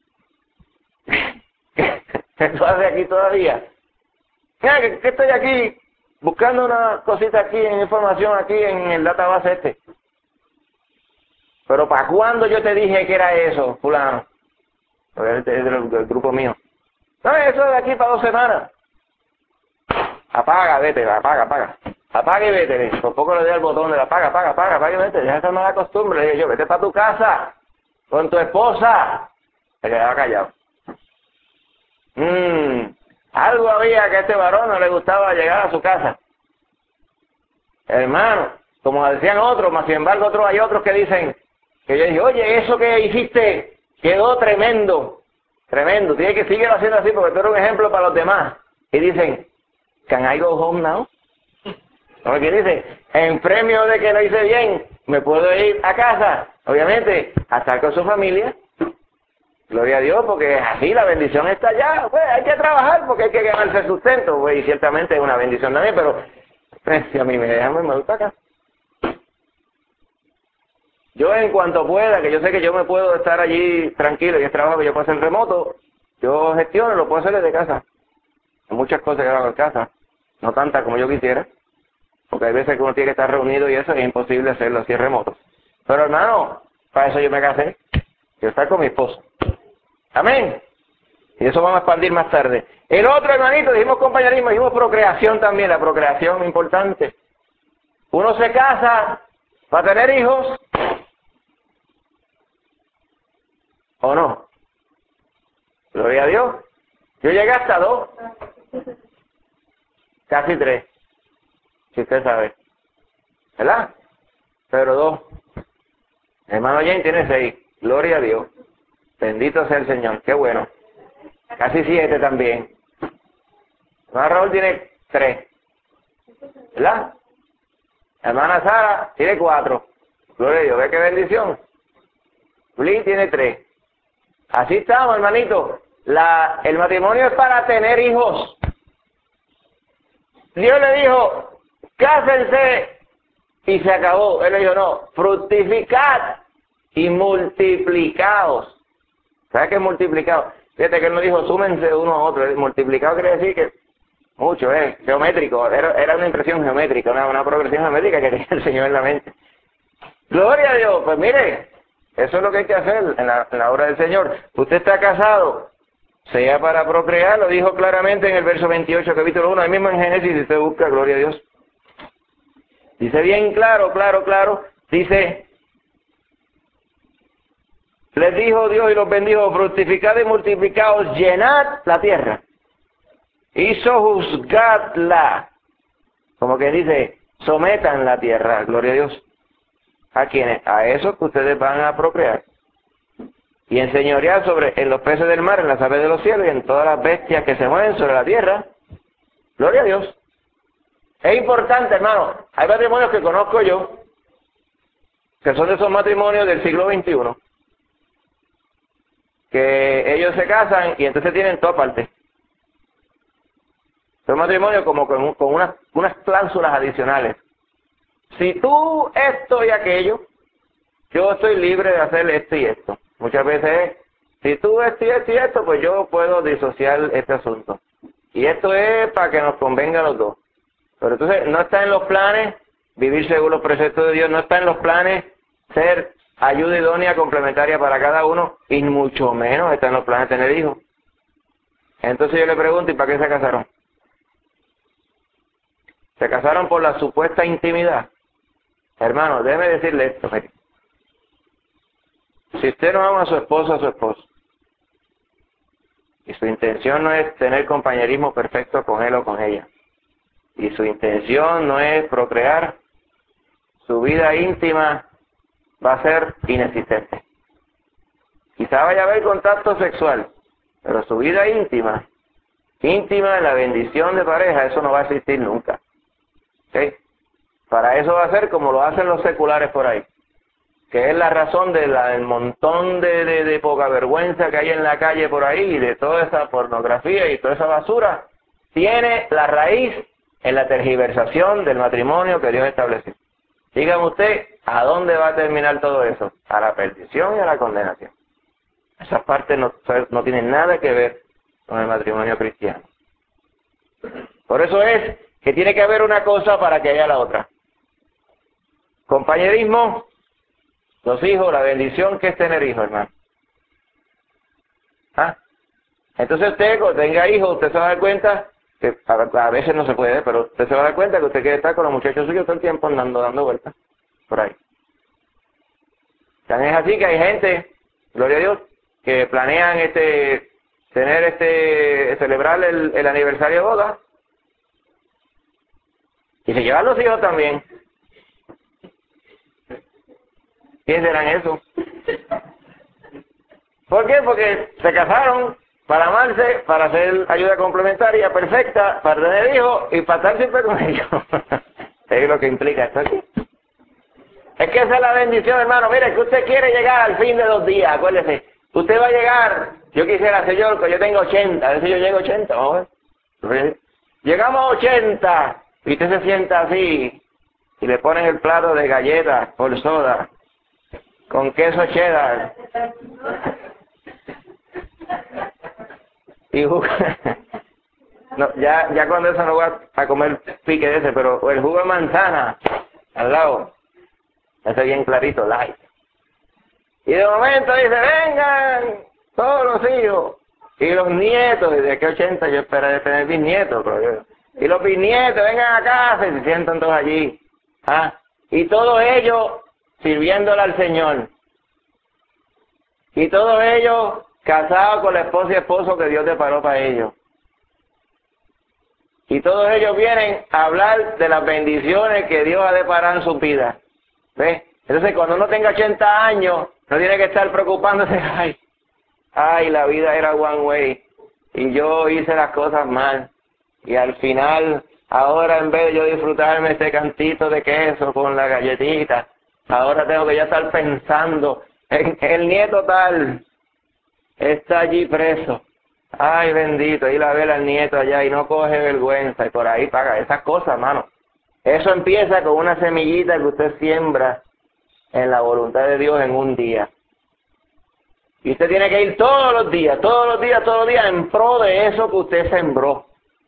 ¿qué tú haces aquí todavía? Mira, que, que estoy aquí buscando una cosita aquí en información aquí en el database este. Pero ¿para cuándo yo te dije que era eso, fulano? Porque es del, del grupo mío. No, eso de aquí para dos semanas. Apaga, vete, apaga, apaga. Apaga y vete. Por poco le doy al botón de la apaga, apaga, apaga, apaga y vete. Ya esa mala costumbre. Le dije yo, vete para tu casa con tu esposa. Se quedaba callado. Mmm, algo había que a este varón no le gustaba llegar a su casa. Hermano, como decían otros, más sin embargo otros hay otros que dicen, que yo dije, oye, eso que hiciste quedó tremendo, tremendo, tienes que seguir haciendo así porque tú eres un ejemplo para los demás. Y dicen, can I go home now? Porque dice, en premio de que lo hice bien, me puedo ir a casa, obviamente, a estar con su familia. Gloria a Dios, porque es así, la bendición está allá, pues hay que trabajar porque hay que ganarse sustento, pues, y ciertamente es una bendición también, pero pues, si a mí me dejan, me voy para acá. Yo en cuanto pueda, que yo sé que yo me puedo estar allí tranquilo y es trabajo que yo puedo hacer remoto, yo gestiono, lo puedo hacer desde casa. Hay muchas cosas que hago en casa, no tantas como yo quisiera, porque hay veces que uno tiene que estar reunido y eso es imposible hacerlo así remoto. Pero hermano, para eso yo me casé, yo estar con mi esposo. Amén. Y eso vamos a expandir más tarde. El otro hermanito, dijimos compañerismo, dijimos procreación también, la procreación importante. Uno se casa para tener hijos, ¿o no? Gloria a Dios. Yo llegué hasta dos, casi tres, si usted sabe, ¿verdad? Pero dos. Hermano Jane tiene seis, gloria a Dios. Bendito sea el Señor, qué bueno. Casi siete también. Hermano Raúl tiene tres, ¿verdad? Hermana Sara tiene cuatro. Gloria a Dios, ve qué bendición. Lee tiene tres. Así estamos, hermanito. La, el matrimonio es para tener hijos. Dios le dijo, cásense y se acabó. Él le dijo, no, fructificad y multiplicaos. ¿Sabes qué es multiplicado? Fíjate que él no dijo, súmense uno a otro. Multiplicado quiere decir que mucho, es eh, geométrico. Era, era una impresión geométrica, una, una progresión geométrica que tenía el Señor en la mente. Gloria a Dios, pues mire, eso es lo que hay que hacer en la, en la obra del Señor. Usted está casado, sea para procrear, lo dijo claramente en el verso veintiocho, capítulo uno, ahí mismo en Génesis, si usted busca, gloria a Dios. Dice bien claro, claro, claro, dice, les dijo Dios y los bendijo, fructificad y multiplicaos, llenad la tierra, y sojuzgadla, como que dice, sometan la tierra, gloria a Dios. ¿A quiénes? A esos que ustedes van a procrear. Y enseñorear sobre en los peces del mar, en las aves de los cielos y en todas las bestias que se mueven sobre la tierra. Gloria a Dios. Es importante, hermano. Hay matrimonios que conozco yo, que son de esos matrimonios del siglo veintiuno, que ellos se casan y entonces tienen toda parte. Son matrimonios como con, con unas, unas cláusulas adicionales. Si tú esto y aquello, yo estoy libre de hacer esto y esto. Muchas veces es, si tú esto y esto y esto, pues yo puedo disociar este asunto. Y esto es para que nos convenga a los dos. Pero entonces no está en los planes vivir según los preceptos de Dios, no está en los planes ser ayuda idónea complementaria para cada uno, y mucho menos está en los planes tener hijos. Entonces yo le pregunto, ¿y para qué se casaron? ¿Se casaron por la supuesta intimidad? Hermano, déjeme decirle esto. Mire. Si usted no ama a su esposo, a su esposo, y su intención no es tener compañerismo perfecto con él o con ella, y su intención no es procrear, su vida íntima va a ser inexistente. Quizá vaya a haber contacto sexual, pero su vida íntima, íntima de la bendición de pareja, eso no va a existir nunca. ¿Okay? Para eso va a ser como lo hacen los seculares por ahí, que es la razón del de montón de, de, de poca vergüenza que hay en la calle por ahí, y de toda esa pornografía y toda esa basura, tiene la raíz en la tergiversación del matrimonio que Dios estableció. Dígame usted, ¿a dónde va a terminar todo eso? A la perdición y a la condenación. Esas partes no, no tienen nada que ver con el matrimonio cristiano. Por eso es que tiene que haber una cosa para que haya la otra. Compañerismo, los hijos, la bendición que es tener hijos, hermano. ¿Ah? Entonces usted, cuando tenga hijos, usted se va a dar cuenta, que a, a veces no se puede, pero usted se va a dar cuenta que usted quiere estar con los muchachos suyos todo el tiempo andando, dando vueltas, por ahí. También es así que hay gente, gloria a Dios, que planean este, tener este, celebrar el, el aniversario de boda, y se llevan los hijos también. ¿Quiénes serán esos? ¿Por qué? Porque se casaron para amarse, para hacer ayuda complementaria perfecta, para tener hijos y para estar siempre con ellos. Es lo que implica esto aquí. Es que esa es la bendición, hermano. Mire, que usted quiere llegar al fin de dos días, acuérdese. Usted va a llegar, yo quisiera, señor, que yo tengo ochenta, a ver si yo llego a ochenta, vamos a ver. Llegamos a ochenta, y usted se sienta así, y le ponen el plato de galletas por soda, con queso cheddar. Y jugo. No, ya, ya cuando eso no voy a, a comer pique de ese, pero el jugo de manzana al lado, ese bien clarito, light. Y de momento dice, vengan todos los hijos y los nietos, y de que ochenta yo esperaré tener bisnietos, pero yo, y los bisnietos vengan a casa y se sientan todos allí, ¿ah? Y todos ellos sirviéndole al Señor, y todos ellos casados con la esposa y esposo que Dios deparó para ellos. Y todos ellos vienen a hablar de las bendiciones que Dios ha deparado en su vida. ¿Ves? Entonces, cuando uno tenga ochenta años, no tiene que estar preocupándose, ay, ay, la vida era one way, y yo hice las cosas mal, y al final, ahora en vez de yo disfrutarme este cantito de queso con la galletita, ahora tengo que ya estar pensando en el nieto tal, está allí preso. Ay, bendito, y la vela al nieto allá y no coge vergüenza, y por ahí paga esas cosas, hermano. Eso empieza con una semillita que usted siembra en la voluntad de Dios en un día. Y usted tiene que ir todos los días, todos los días, todos los días en pro de eso que usted sembró.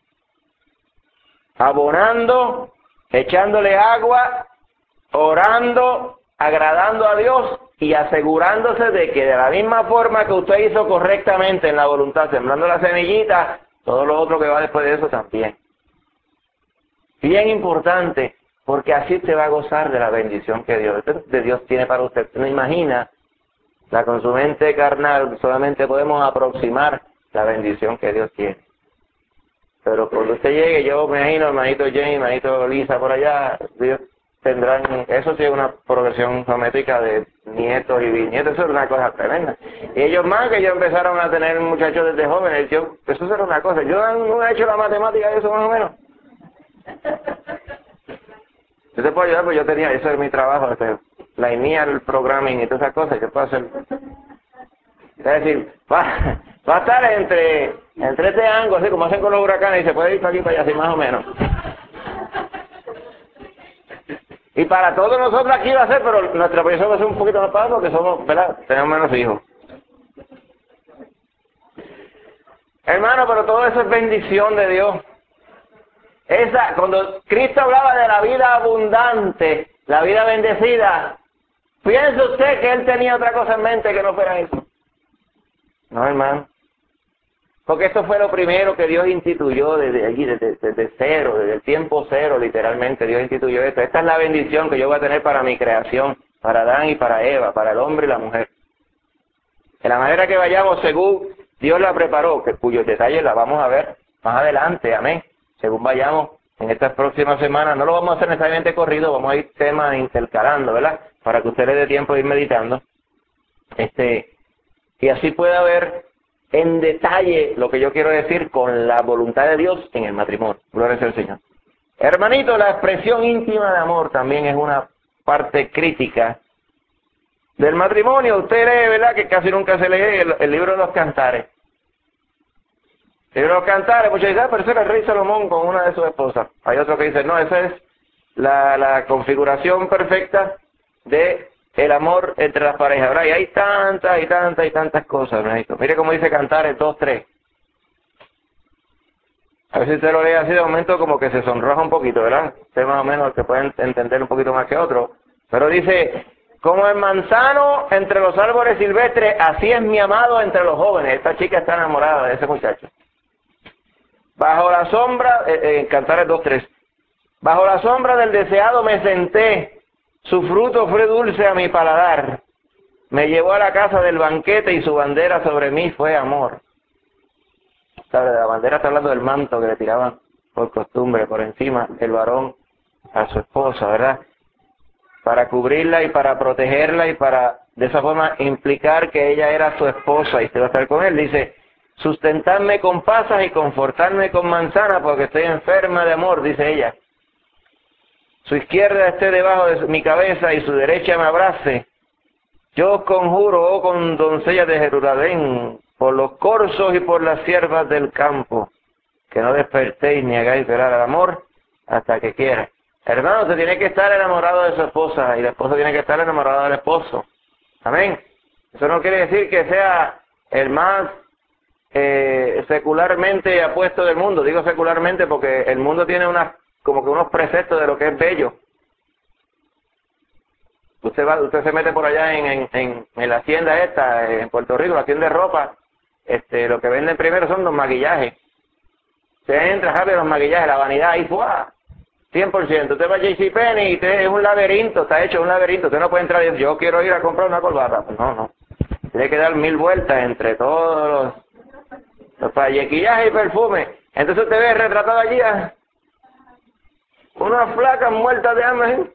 Abonando, echándole agua, orando, agradando a Dios y asegurándose de que de la misma forma que usted hizo correctamente en la voluntad, sembrando la semillita, todo lo otro que va después de eso también. Bien importante, porque así usted va a gozar de la bendición que Dios, de Dios tiene para usted. Usted no imagina, la con su mente carnal solamente podemos aproximar la bendición que Dios tiene. Pero cuando usted llegue, yo me imagino, hermanito James, hermanito Lisa por allá, Dios, tendrán, eso sí es una progresión geométrica de nietos y bisnietos, eso es una cosa tremenda. Y ellos más que ellos empezaron a tener muchachos desde jóvenes, yo, eso era una cosa, yo no he hecho la matemática de eso más o menos. Yo te puedo ayudar, pues yo tenía, eso es mi trabajo, este, la INEA, el programming y todas esas cosas, yo puedo hacer. Es decir, va, va a estar entre, entre este ángulo, así como hacen con los huracanes, y se puede ir para aquí para allá, así más o menos. Y para todos nosotros aquí va a ser, pero nuestra posición va a ser un poquito más baja porque somos, ¿verdad? Tenemos menos hijos. Hermano, pero todo eso es bendición de Dios. Esa, cuando Cristo hablaba de la vida abundante, la vida bendecida, ¿piensa usted que Él tenía otra cosa en mente que no fuera eso? No, hermano. Porque esto fue lo primero que Dios instituyó desde allí, desde, desde cero, desde el tiempo cero, literalmente, Dios instituyó esto. Esta es la bendición que yo voy a tener para mi creación, para Adán y para Eva, para el hombre y la mujer. De la manera que vayamos según Dios la preparó, que cuyos detalles la vamos a ver más adelante, amén. Según vayamos en estas próximas semanas, no lo vamos a hacer necesariamente corrido, vamos a ir temas intercalando, ¿verdad? Para que usted le dé tiempo de ir meditando. Este, y así pueda ver en detalle lo que yo quiero decir con la voluntad de Dios en el matrimonio. Gloria sea al Señor. Hermanito, la expresión íntima de amor también es una parte crítica del matrimonio. Usted lee, ¿verdad?, que casi nunca se lee el, el libro de los Cantares. El libro de los Cantares, muchos dicen, ah, pero ese era el rey Salomón con una de sus esposas. Hay otro que dice, no, esa es la, la configuración perfecta de el amor entre las parejas, ¿verdad? Y hay tantas y tantas y tantas cosas, hermanito. Mire cómo dice Cantares dos, tres. A ver si usted lo lee así de momento como que se sonroja un poquito, ¿verdad? Usted más o menos que pueden entender un poquito más que otro. Pero dice, como el manzano entre los árboles silvestres, así es mi amado entre los jóvenes. Esta chica está enamorada de ese muchacho. Bajo la sombra, eh, eh, Cantares dos, tres. Bajo la sombra del deseado me senté, su fruto fue dulce a mi paladar. Me llevó a la casa del banquete y su bandera sobre mí fue amor. ¿Sabe? La bandera está hablando del manto que le tiraban por costumbre por encima el varón a su esposa, ¿verdad? Para cubrirla y para protegerla y para de esa forma implicar que ella era su esposa y usted va a estar con él. Dice, sustentarme con pasas y confortarme con manzana porque estoy enferma de amor, dice ella. Su izquierda esté debajo de mi cabeza y su derecha me abrace. Yo os conjuro, oh con doncellas de Jerusalén, por los corzos y por las siervas del campo, que no despertéis ni hagáis velar al amor hasta que quiera. Hermano, usted tiene que estar enamorado de su esposa y la esposa tiene que estar enamorada del esposo. Amén. Eso no quiere decir que sea el más eh, secularmente apuesto del mundo. Digo secularmente porque el mundo tiene unas como que unos preceptos de lo que es bello. Usted va, usted se mete por allá en, en, en, en la tienda esta, en Puerto Rico, la tienda de ropa, este, lo que venden primero son los maquillajes. Se entra rápido los maquillajes, la vanidad, y ¡fua! cien por ciento. Usted va a JCPenney y usted es un laberinto, está hecho un laberinto. Usted no puede entrar y decir, yo quiero ir a comprar una corbata. Pues no, no. Tiene que dar mil vueltas entre todos los, los maquillajes y perfumes. Entonces usted ve retratado allí a unas flacas muertas de hambre, ¿eh?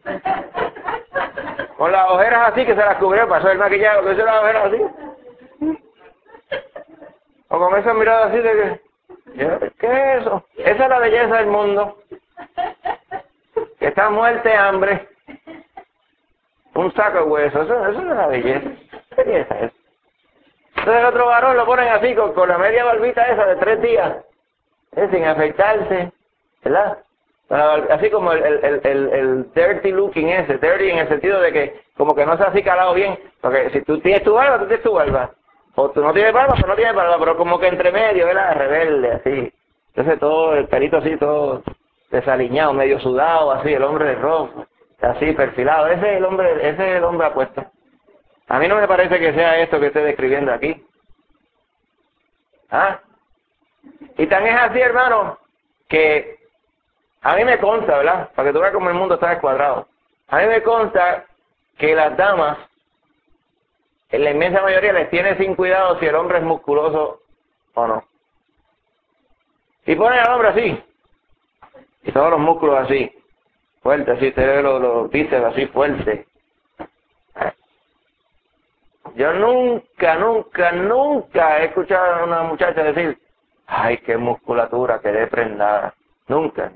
Con las ojeras así que se las cubrió, pasó el maquillaje, que hizo las ojeras así. O con esa mirada así de que, ¿qué es eso? Esa es la belleza del mundo. Que está muerte de hambre. Un saco de hueso, eso, eso es la belleza. ¿Qué belleza es? Entonces el otro varón lo ponen así, con, con la media barbita esa de tres días, ¿eh? Sin afeitarse, ¿verdad? Así como el, el, el, el, el dirty looking ese, dirty en el sentido de que como que no se ha así calado bien, porque si tú tienes tu barba, tú tienes tu barba, o tú no tienes barba, pero no tienes barba, pero como que entre medio, ¿verdad? Rebelde, así. Entonces todo, el pelito así, todo desaliñado, medio sudado, así, el hombre de rojo, así, perfilado, ese es el hombre, ese es el hombre apuesto. A mí no me parece que sea esto que estoy describiendo aquí. ¿Ah? Y tan es así, hermano, que a mí me consta, ¿verdad? Para que tú veas cómo el mundo está descuadrado. A mí me consta que las damas, en la inmensa mayoría, les tiene sin cuidado si el hombre es musculoso o no. Y ponen al hombre así, y todos los músculos así. Fuerte, así te ve los, los bíceps así fuerte. Yo nunca, nunca, nunca he escuchado a una muchacha decir, ay, qué musculatura, quedé prendada. Nunca.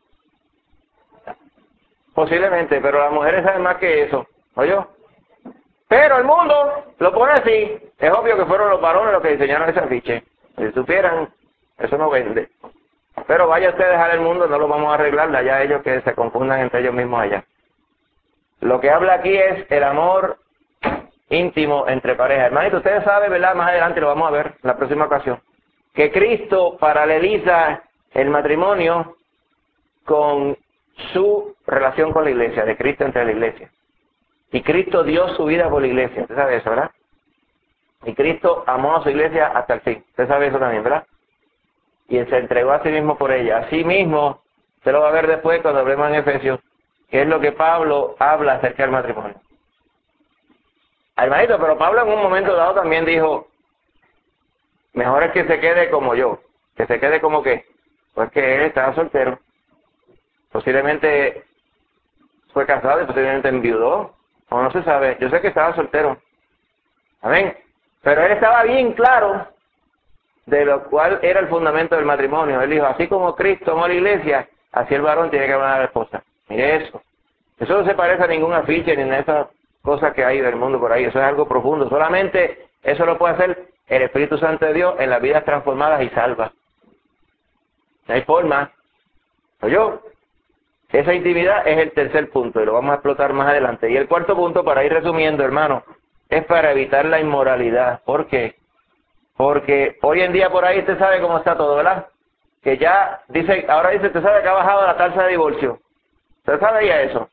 Posiblemente, pero las mujeres saben más que eso. ¿Oye? Pero el mundo lo pone así. Es obvio que fueron los varones los que diseñaron ese afiche. Si supieran, eso no vende. Pero vaya usted a dejar el mundo, no lo vamos a arreglar, de allá ellos que se confundan entre ellos mismos allá. Lo que habla aquí es el amor íntimo entre parejas. Hermanito, ustedes saben, ¿verdad? Más adelante lo vamos a ver en la próxima ocasión, que Cristo paraleliza el matrimonio con su relación con la iglesia, de Cristo entre la iglesia. Y Cristo dio su vida por la iglesia, usted sabe eso, ¿verdad? Y Cristo amó a su iglesia hasta el fin, usted sabe eso también, ¿verdad? Y Él se entregó a sí mismo por ella. Así mismo, usted lo va a ver después cuando hablemos en Efesios, que es lo que Pablo habla acerca del matrimonio. Hermanito, pero Pablo en un momento dado también dijo, mejor es que se quede como yo. ¿Que se quede como qué? Pues que él estaba soltero. Posiblemente fue casado y posiblemente enviudó, o no se sabe. Yo sé que estaba soltero. Amén. Pero él estaba bien claro de lo cual era el fundamento del matrimonio. Él dijo, así como Cristo amó a la iglesia, así el varón tiene que amar a la esposa. Mire eso. Eso no se parece a ningún afiche ni a esas cosas que hay del mundo por ahí. Eso es algo profundo. Solamente eso lo puede hacer el Espíritu Santo de Dios en las vidas transformadas y salvas. No hay forma. ¿Oyó? Esa intimidad es el tercer punto y lo vamos a explotar más adelante. Y el cuarto punto, para ir resumiendo, hermano, es para evitar la inmoralidad. ¿Por qué? Porque hoy en día por ahí usted sabe cómo está todo, ¿verdad? Que ya dice, ahora dice, usted sabe que ha bajado la tasa de divorcio. ¿Usted sabe ya eso?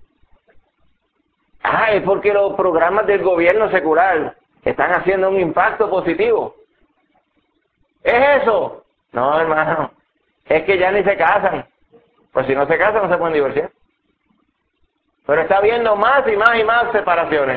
Ah, es porque los programas del gobierno secular están haciendo un impacto positivo. ¿Es eso? No, hermano. Es que ya ni se casan. Pues si no se casan no se pueden divorciar. Pero está habiendo más y más y más separaciones.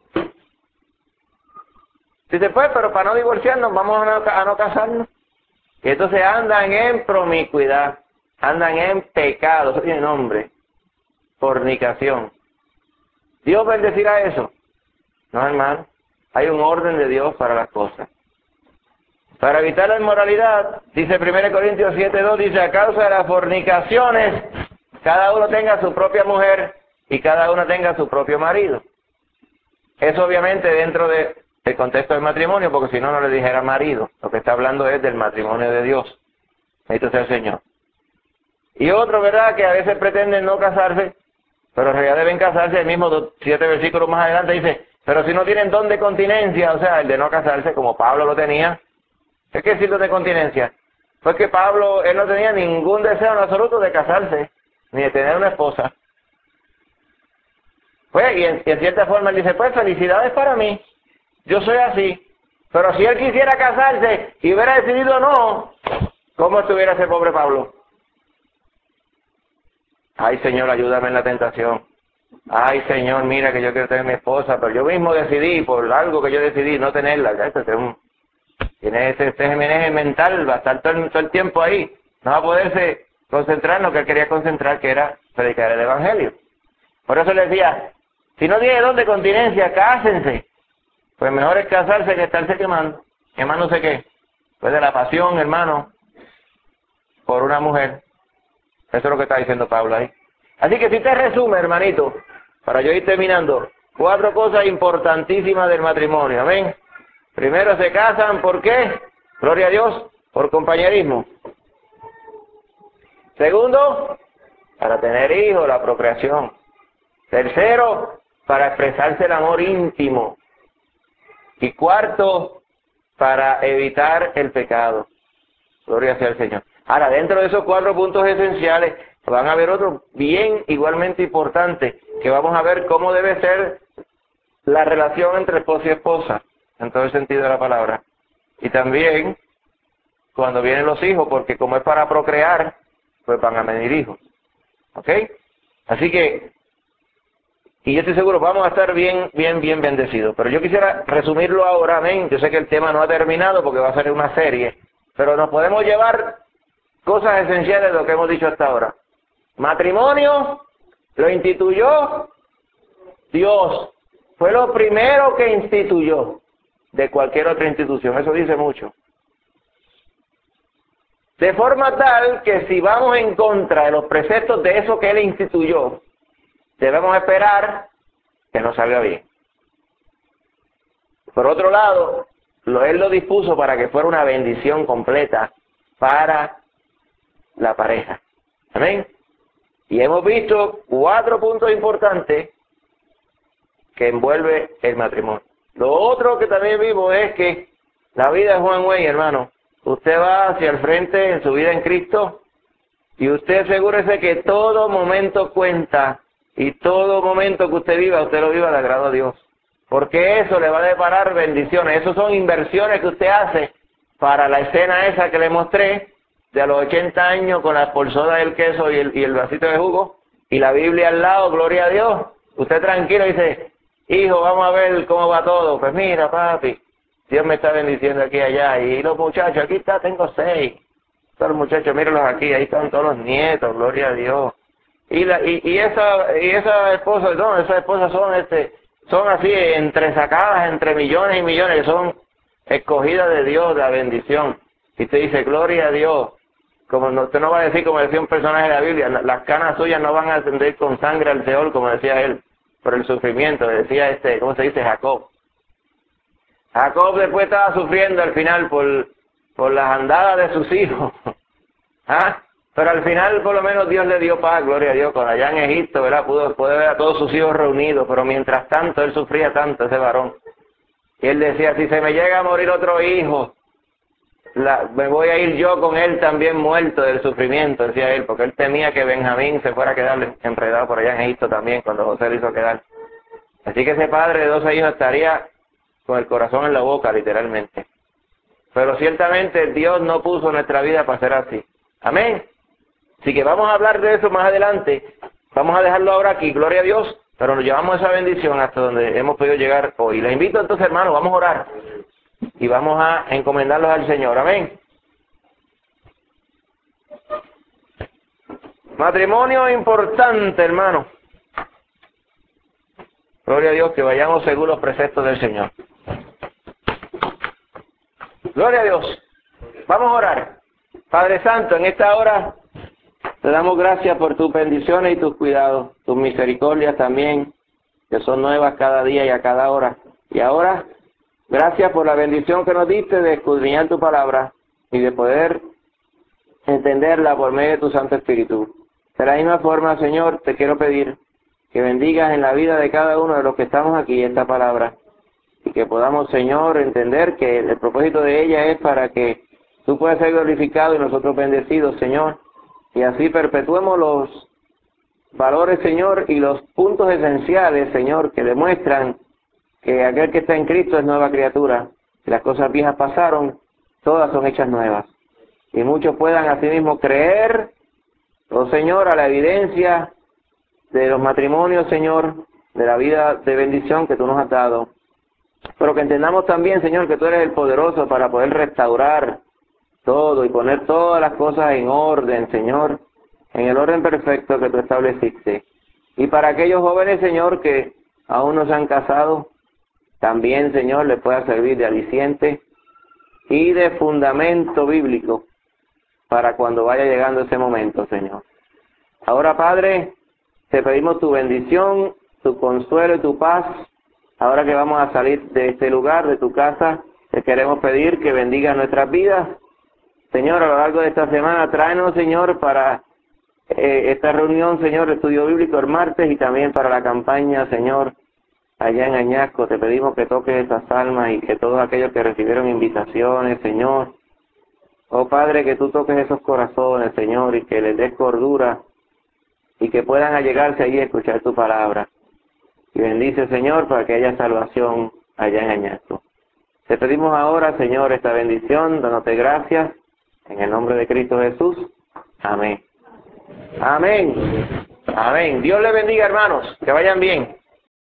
Dice, pues, pero para no divorciarnos vamos a no, a no casarnos. Y entonces andan en promiscuidad, andan en pecado, eso tiene nombre, fornicación. ¿Dios bendecirá eso? No, hermano, hay un orden de Dios para las cosas. Para evitar la inmoralidad, dice primero Corintios siete dos, dice, a causa de las fornicaciones, cada uno tenga su propia mujer y cada uno tenga su propio marido. Eso obviamente dentro de el contexto del matrimonio, porque si no, no le dijera marido. Lo que está hablando es del matrimonio de Dios. Bendito sea el Señor. Y otro, ¿verdad?, que a veces pretenden no casarse, pero en realidad deben casarse. El mismo siete versículos más adelante dice, pero si no tienen don de continencia, o sea, el de no casarse, como Pablo lo tenía. ¿Qué quiere decir don de continencia? Pues que Pablo, él no tenía ningún deseo en absoluto de casarse, ni de tener una esposa. Pues, y en, y en cierta forma él dice, pues felicidades para mí. Yo soy así, pero si él quisiera casarse y hubiera decidido no, ¿cómo estuviera ese pobre Pablo? Ay, Señor, ayúdame en la tentación. Ay, Señor, mira que yo quiero tener mi esposa, pero yo mismo decidí, por algo que yo decidí, no tenerla. Este, este, un, tiene ese, este gemeneje mental, va a estar todo el, todo el tiempo ahí. No va a poderse concentrar en lo que él quería concentrar, que era predicar el Evangelio. Por eso le decía, si no tiene don de continencia, cásense. Pues mejor es casarse que estarse quemando. ¿Quemándose qué? Pues de la pasión, hermano, por una mujer. Eso es lo que está diciendo Pablo ahí. Así que si te resume, hermanito, para yo ir terminando, cuatro cosas importantísimas del matrimonio. Amén. Primero, se casan, ¿por qué? Gloria a Dios, por compañerismo. Segundo, para tener hijos, la procreación. Tercero, para expresarse el amor íntimo. Y cuarto, para evitar el pecado. Gloria sea al Señor. Ahora, dentro de esos cuatro puntos esenciales, van a haber otros bien igualmente importantes, que vamos a ver cómo debe ser la relación entre esposo y esposa, en todo el sentido de la palabra. Y también, cuando vienen los hijos, porque como es para procrear, pues van a venir hijos. ¿Ok? Así que, y yo estoy seguro, vamos a estar bien, bien, bien bendecidos. Pero yo quisiera resumirlo ahora, amén. Yo sé que el tema no ha terminado porque va a ser una serie, pero nos podemos llevar cosas esenciales de lo que hemos dicho hasta ahora. Matrimonio, Lo instituyó Dios. Fue lo primero que instituyó de cualquier otra institución. Eso dice mucho. De forma tal que si vamos en contra de los preceptos de eso que Él instituyó, debemos esperar que nos salga bien. Por otro lado, lo, Él lo dispuso para que fuera una bendición completa para la pareja. Amén. Y hemos visto cuatro puntos importantes que envuelve el matrimonio. Lo otro que también vimos es que la vida es one way, hermano. Usted va hacia el frente en su vida en Cristo y usted asegúrese que todo momento cuenta y todo momento que usted viva, usted lo viva de agrado a Dios. Porque eso le va a deparar bendiciones. Esas son inversiones que usted hace para la escena esa que le mostré de a los ochenta años con la bolsota del queso y el, y el vasito de jugo y la Biblia al lado, gloria a Dios. Usted tranquilo dice, hijo, vamos a ver cómo va todo. Pues mira, papi, Dios me está bendiciendo aquí y allá. Y los muchachos, aquí está, tengo seis. Todos los muchachos, mírenlos aquí, ahí están todos los nietos, gloria a Dios. Y la y, y esa y esa esposa, no, esas esposas son este son así entresacadas entre millones y millones, son escogidas de Dios, de la bendición. Y usted dice, gloria a Dios. Como no, usted no va a decir, como decía un personaje de la Biblia, las canas suyas no van a ascender con sangre al Seol, como decía él, por el sufrimiento, decía este, ¿cómo se dice? Jacob. Jacob después estaba sufriendo al final por, por las andadas de sus hijos. ¿Ah? Pero al final por lo menos Dios le dio paz, gloria a Dios, cuando allá en Egipto, ¿verdad? Pudo, pudo ver a todos sus hijos reunidos, pero mientras tanto él sufría tanto, ese varón. Y él decía, si se me llega a morir otro hijo, la, me voy a ir yo con él también muerto del sufrimiento, decía él, porque él temía que Benjamín se fuera a quedar enredado por allá en Egipto también, cuando José lo hizo quedar. Así que ese padre de doce hijos estaría con el corazón en la boca, literalmente. Pero ciertamente Dios no puso nuestra vida para ser así. Amén. Así que vamos a hablar de eso más adelante. Vamos a dejarlo ahora aquí, gloria a Dios, pero nos llevamos esa bendición hasta donde hemos podido llegar hoy. Les invito entonces, hermanos, vamos a orar y vamos a encomendarlos al Señor. Amén. Matrimonio importante, hermano. Gloria a Dios, que vayamos según los preceptos del Señor. Gloria a Dios. Vamos a orar. Padre Santo, en esta hora te damos gracias por tus bendiciones y tus cuidados, tus misericordias también, que son nuevas cada día y a cada hora. Y ahora, gracias por la bendición que nos diste de escudriñar tu palabra y de poder entenderla por medio de tu Santo Espíritu. De la misma forma, Señor, te quiero pedir que bendigas en la vida de cada uno de los que estamos aquí esta palabra y que podamos, Señor, entender que el propósito de ella es para que tú puedas ser glorificado y nosotros bendecidos, Señor. Y así perpetuemos los valores, Señor, y los puntos esenciales, Señor, que demuestran que aquel que está en Cristo es nueva criatura. Y las cosas viejas pasaron, todas son hechas nuevas. Y muchos puedan asimismo creer, oh Señor, a la evidencia de los matrimonios, Señor, de la vida de bendición que tú nos has dado. Pero que entendamos también, Señor, que tú eres el poderoso para poder restaurar todo y poner todas las cosas en orden, Señor, en el orden perfecto que tú estableciste. Y para aquellos jóvenes, Señor, que aún no se han casado, también, Señor, les pueda servir de aliciente y de fundamento bíblico para cuando vaya llegando ese momento, Señor. Ahora, Padre, te pedimos tu bendición, tu consuelo y tu paz. Ahora que vamos a salir de este lugar, de tu casa, te queremos pedir que bendigas nuestras vidas. Señor, a lo largo de esta semana, tráenos, Señor, para eh, esta reunión, Señor, de estudio bíblico el martes y también para la campaña, Señor, allá en Añasco. Te pedimos que toques esas almas y que todos aquellos que recibieron invitaciones, Señor, oh Padre, que tú toques esos corazones, Señor, y que les des cordura y que puedan allegarse allí a escuchar tu palabra. Y bendice, Señor, para que haya salvación allá en Añasco. Te pedimos ahora, Señor, esta bendición, dándote gracias, en el nombre de Cristo Jesús. Amén. Amén. Amén. Dios les bendiga, hermanos. Que vayan bien.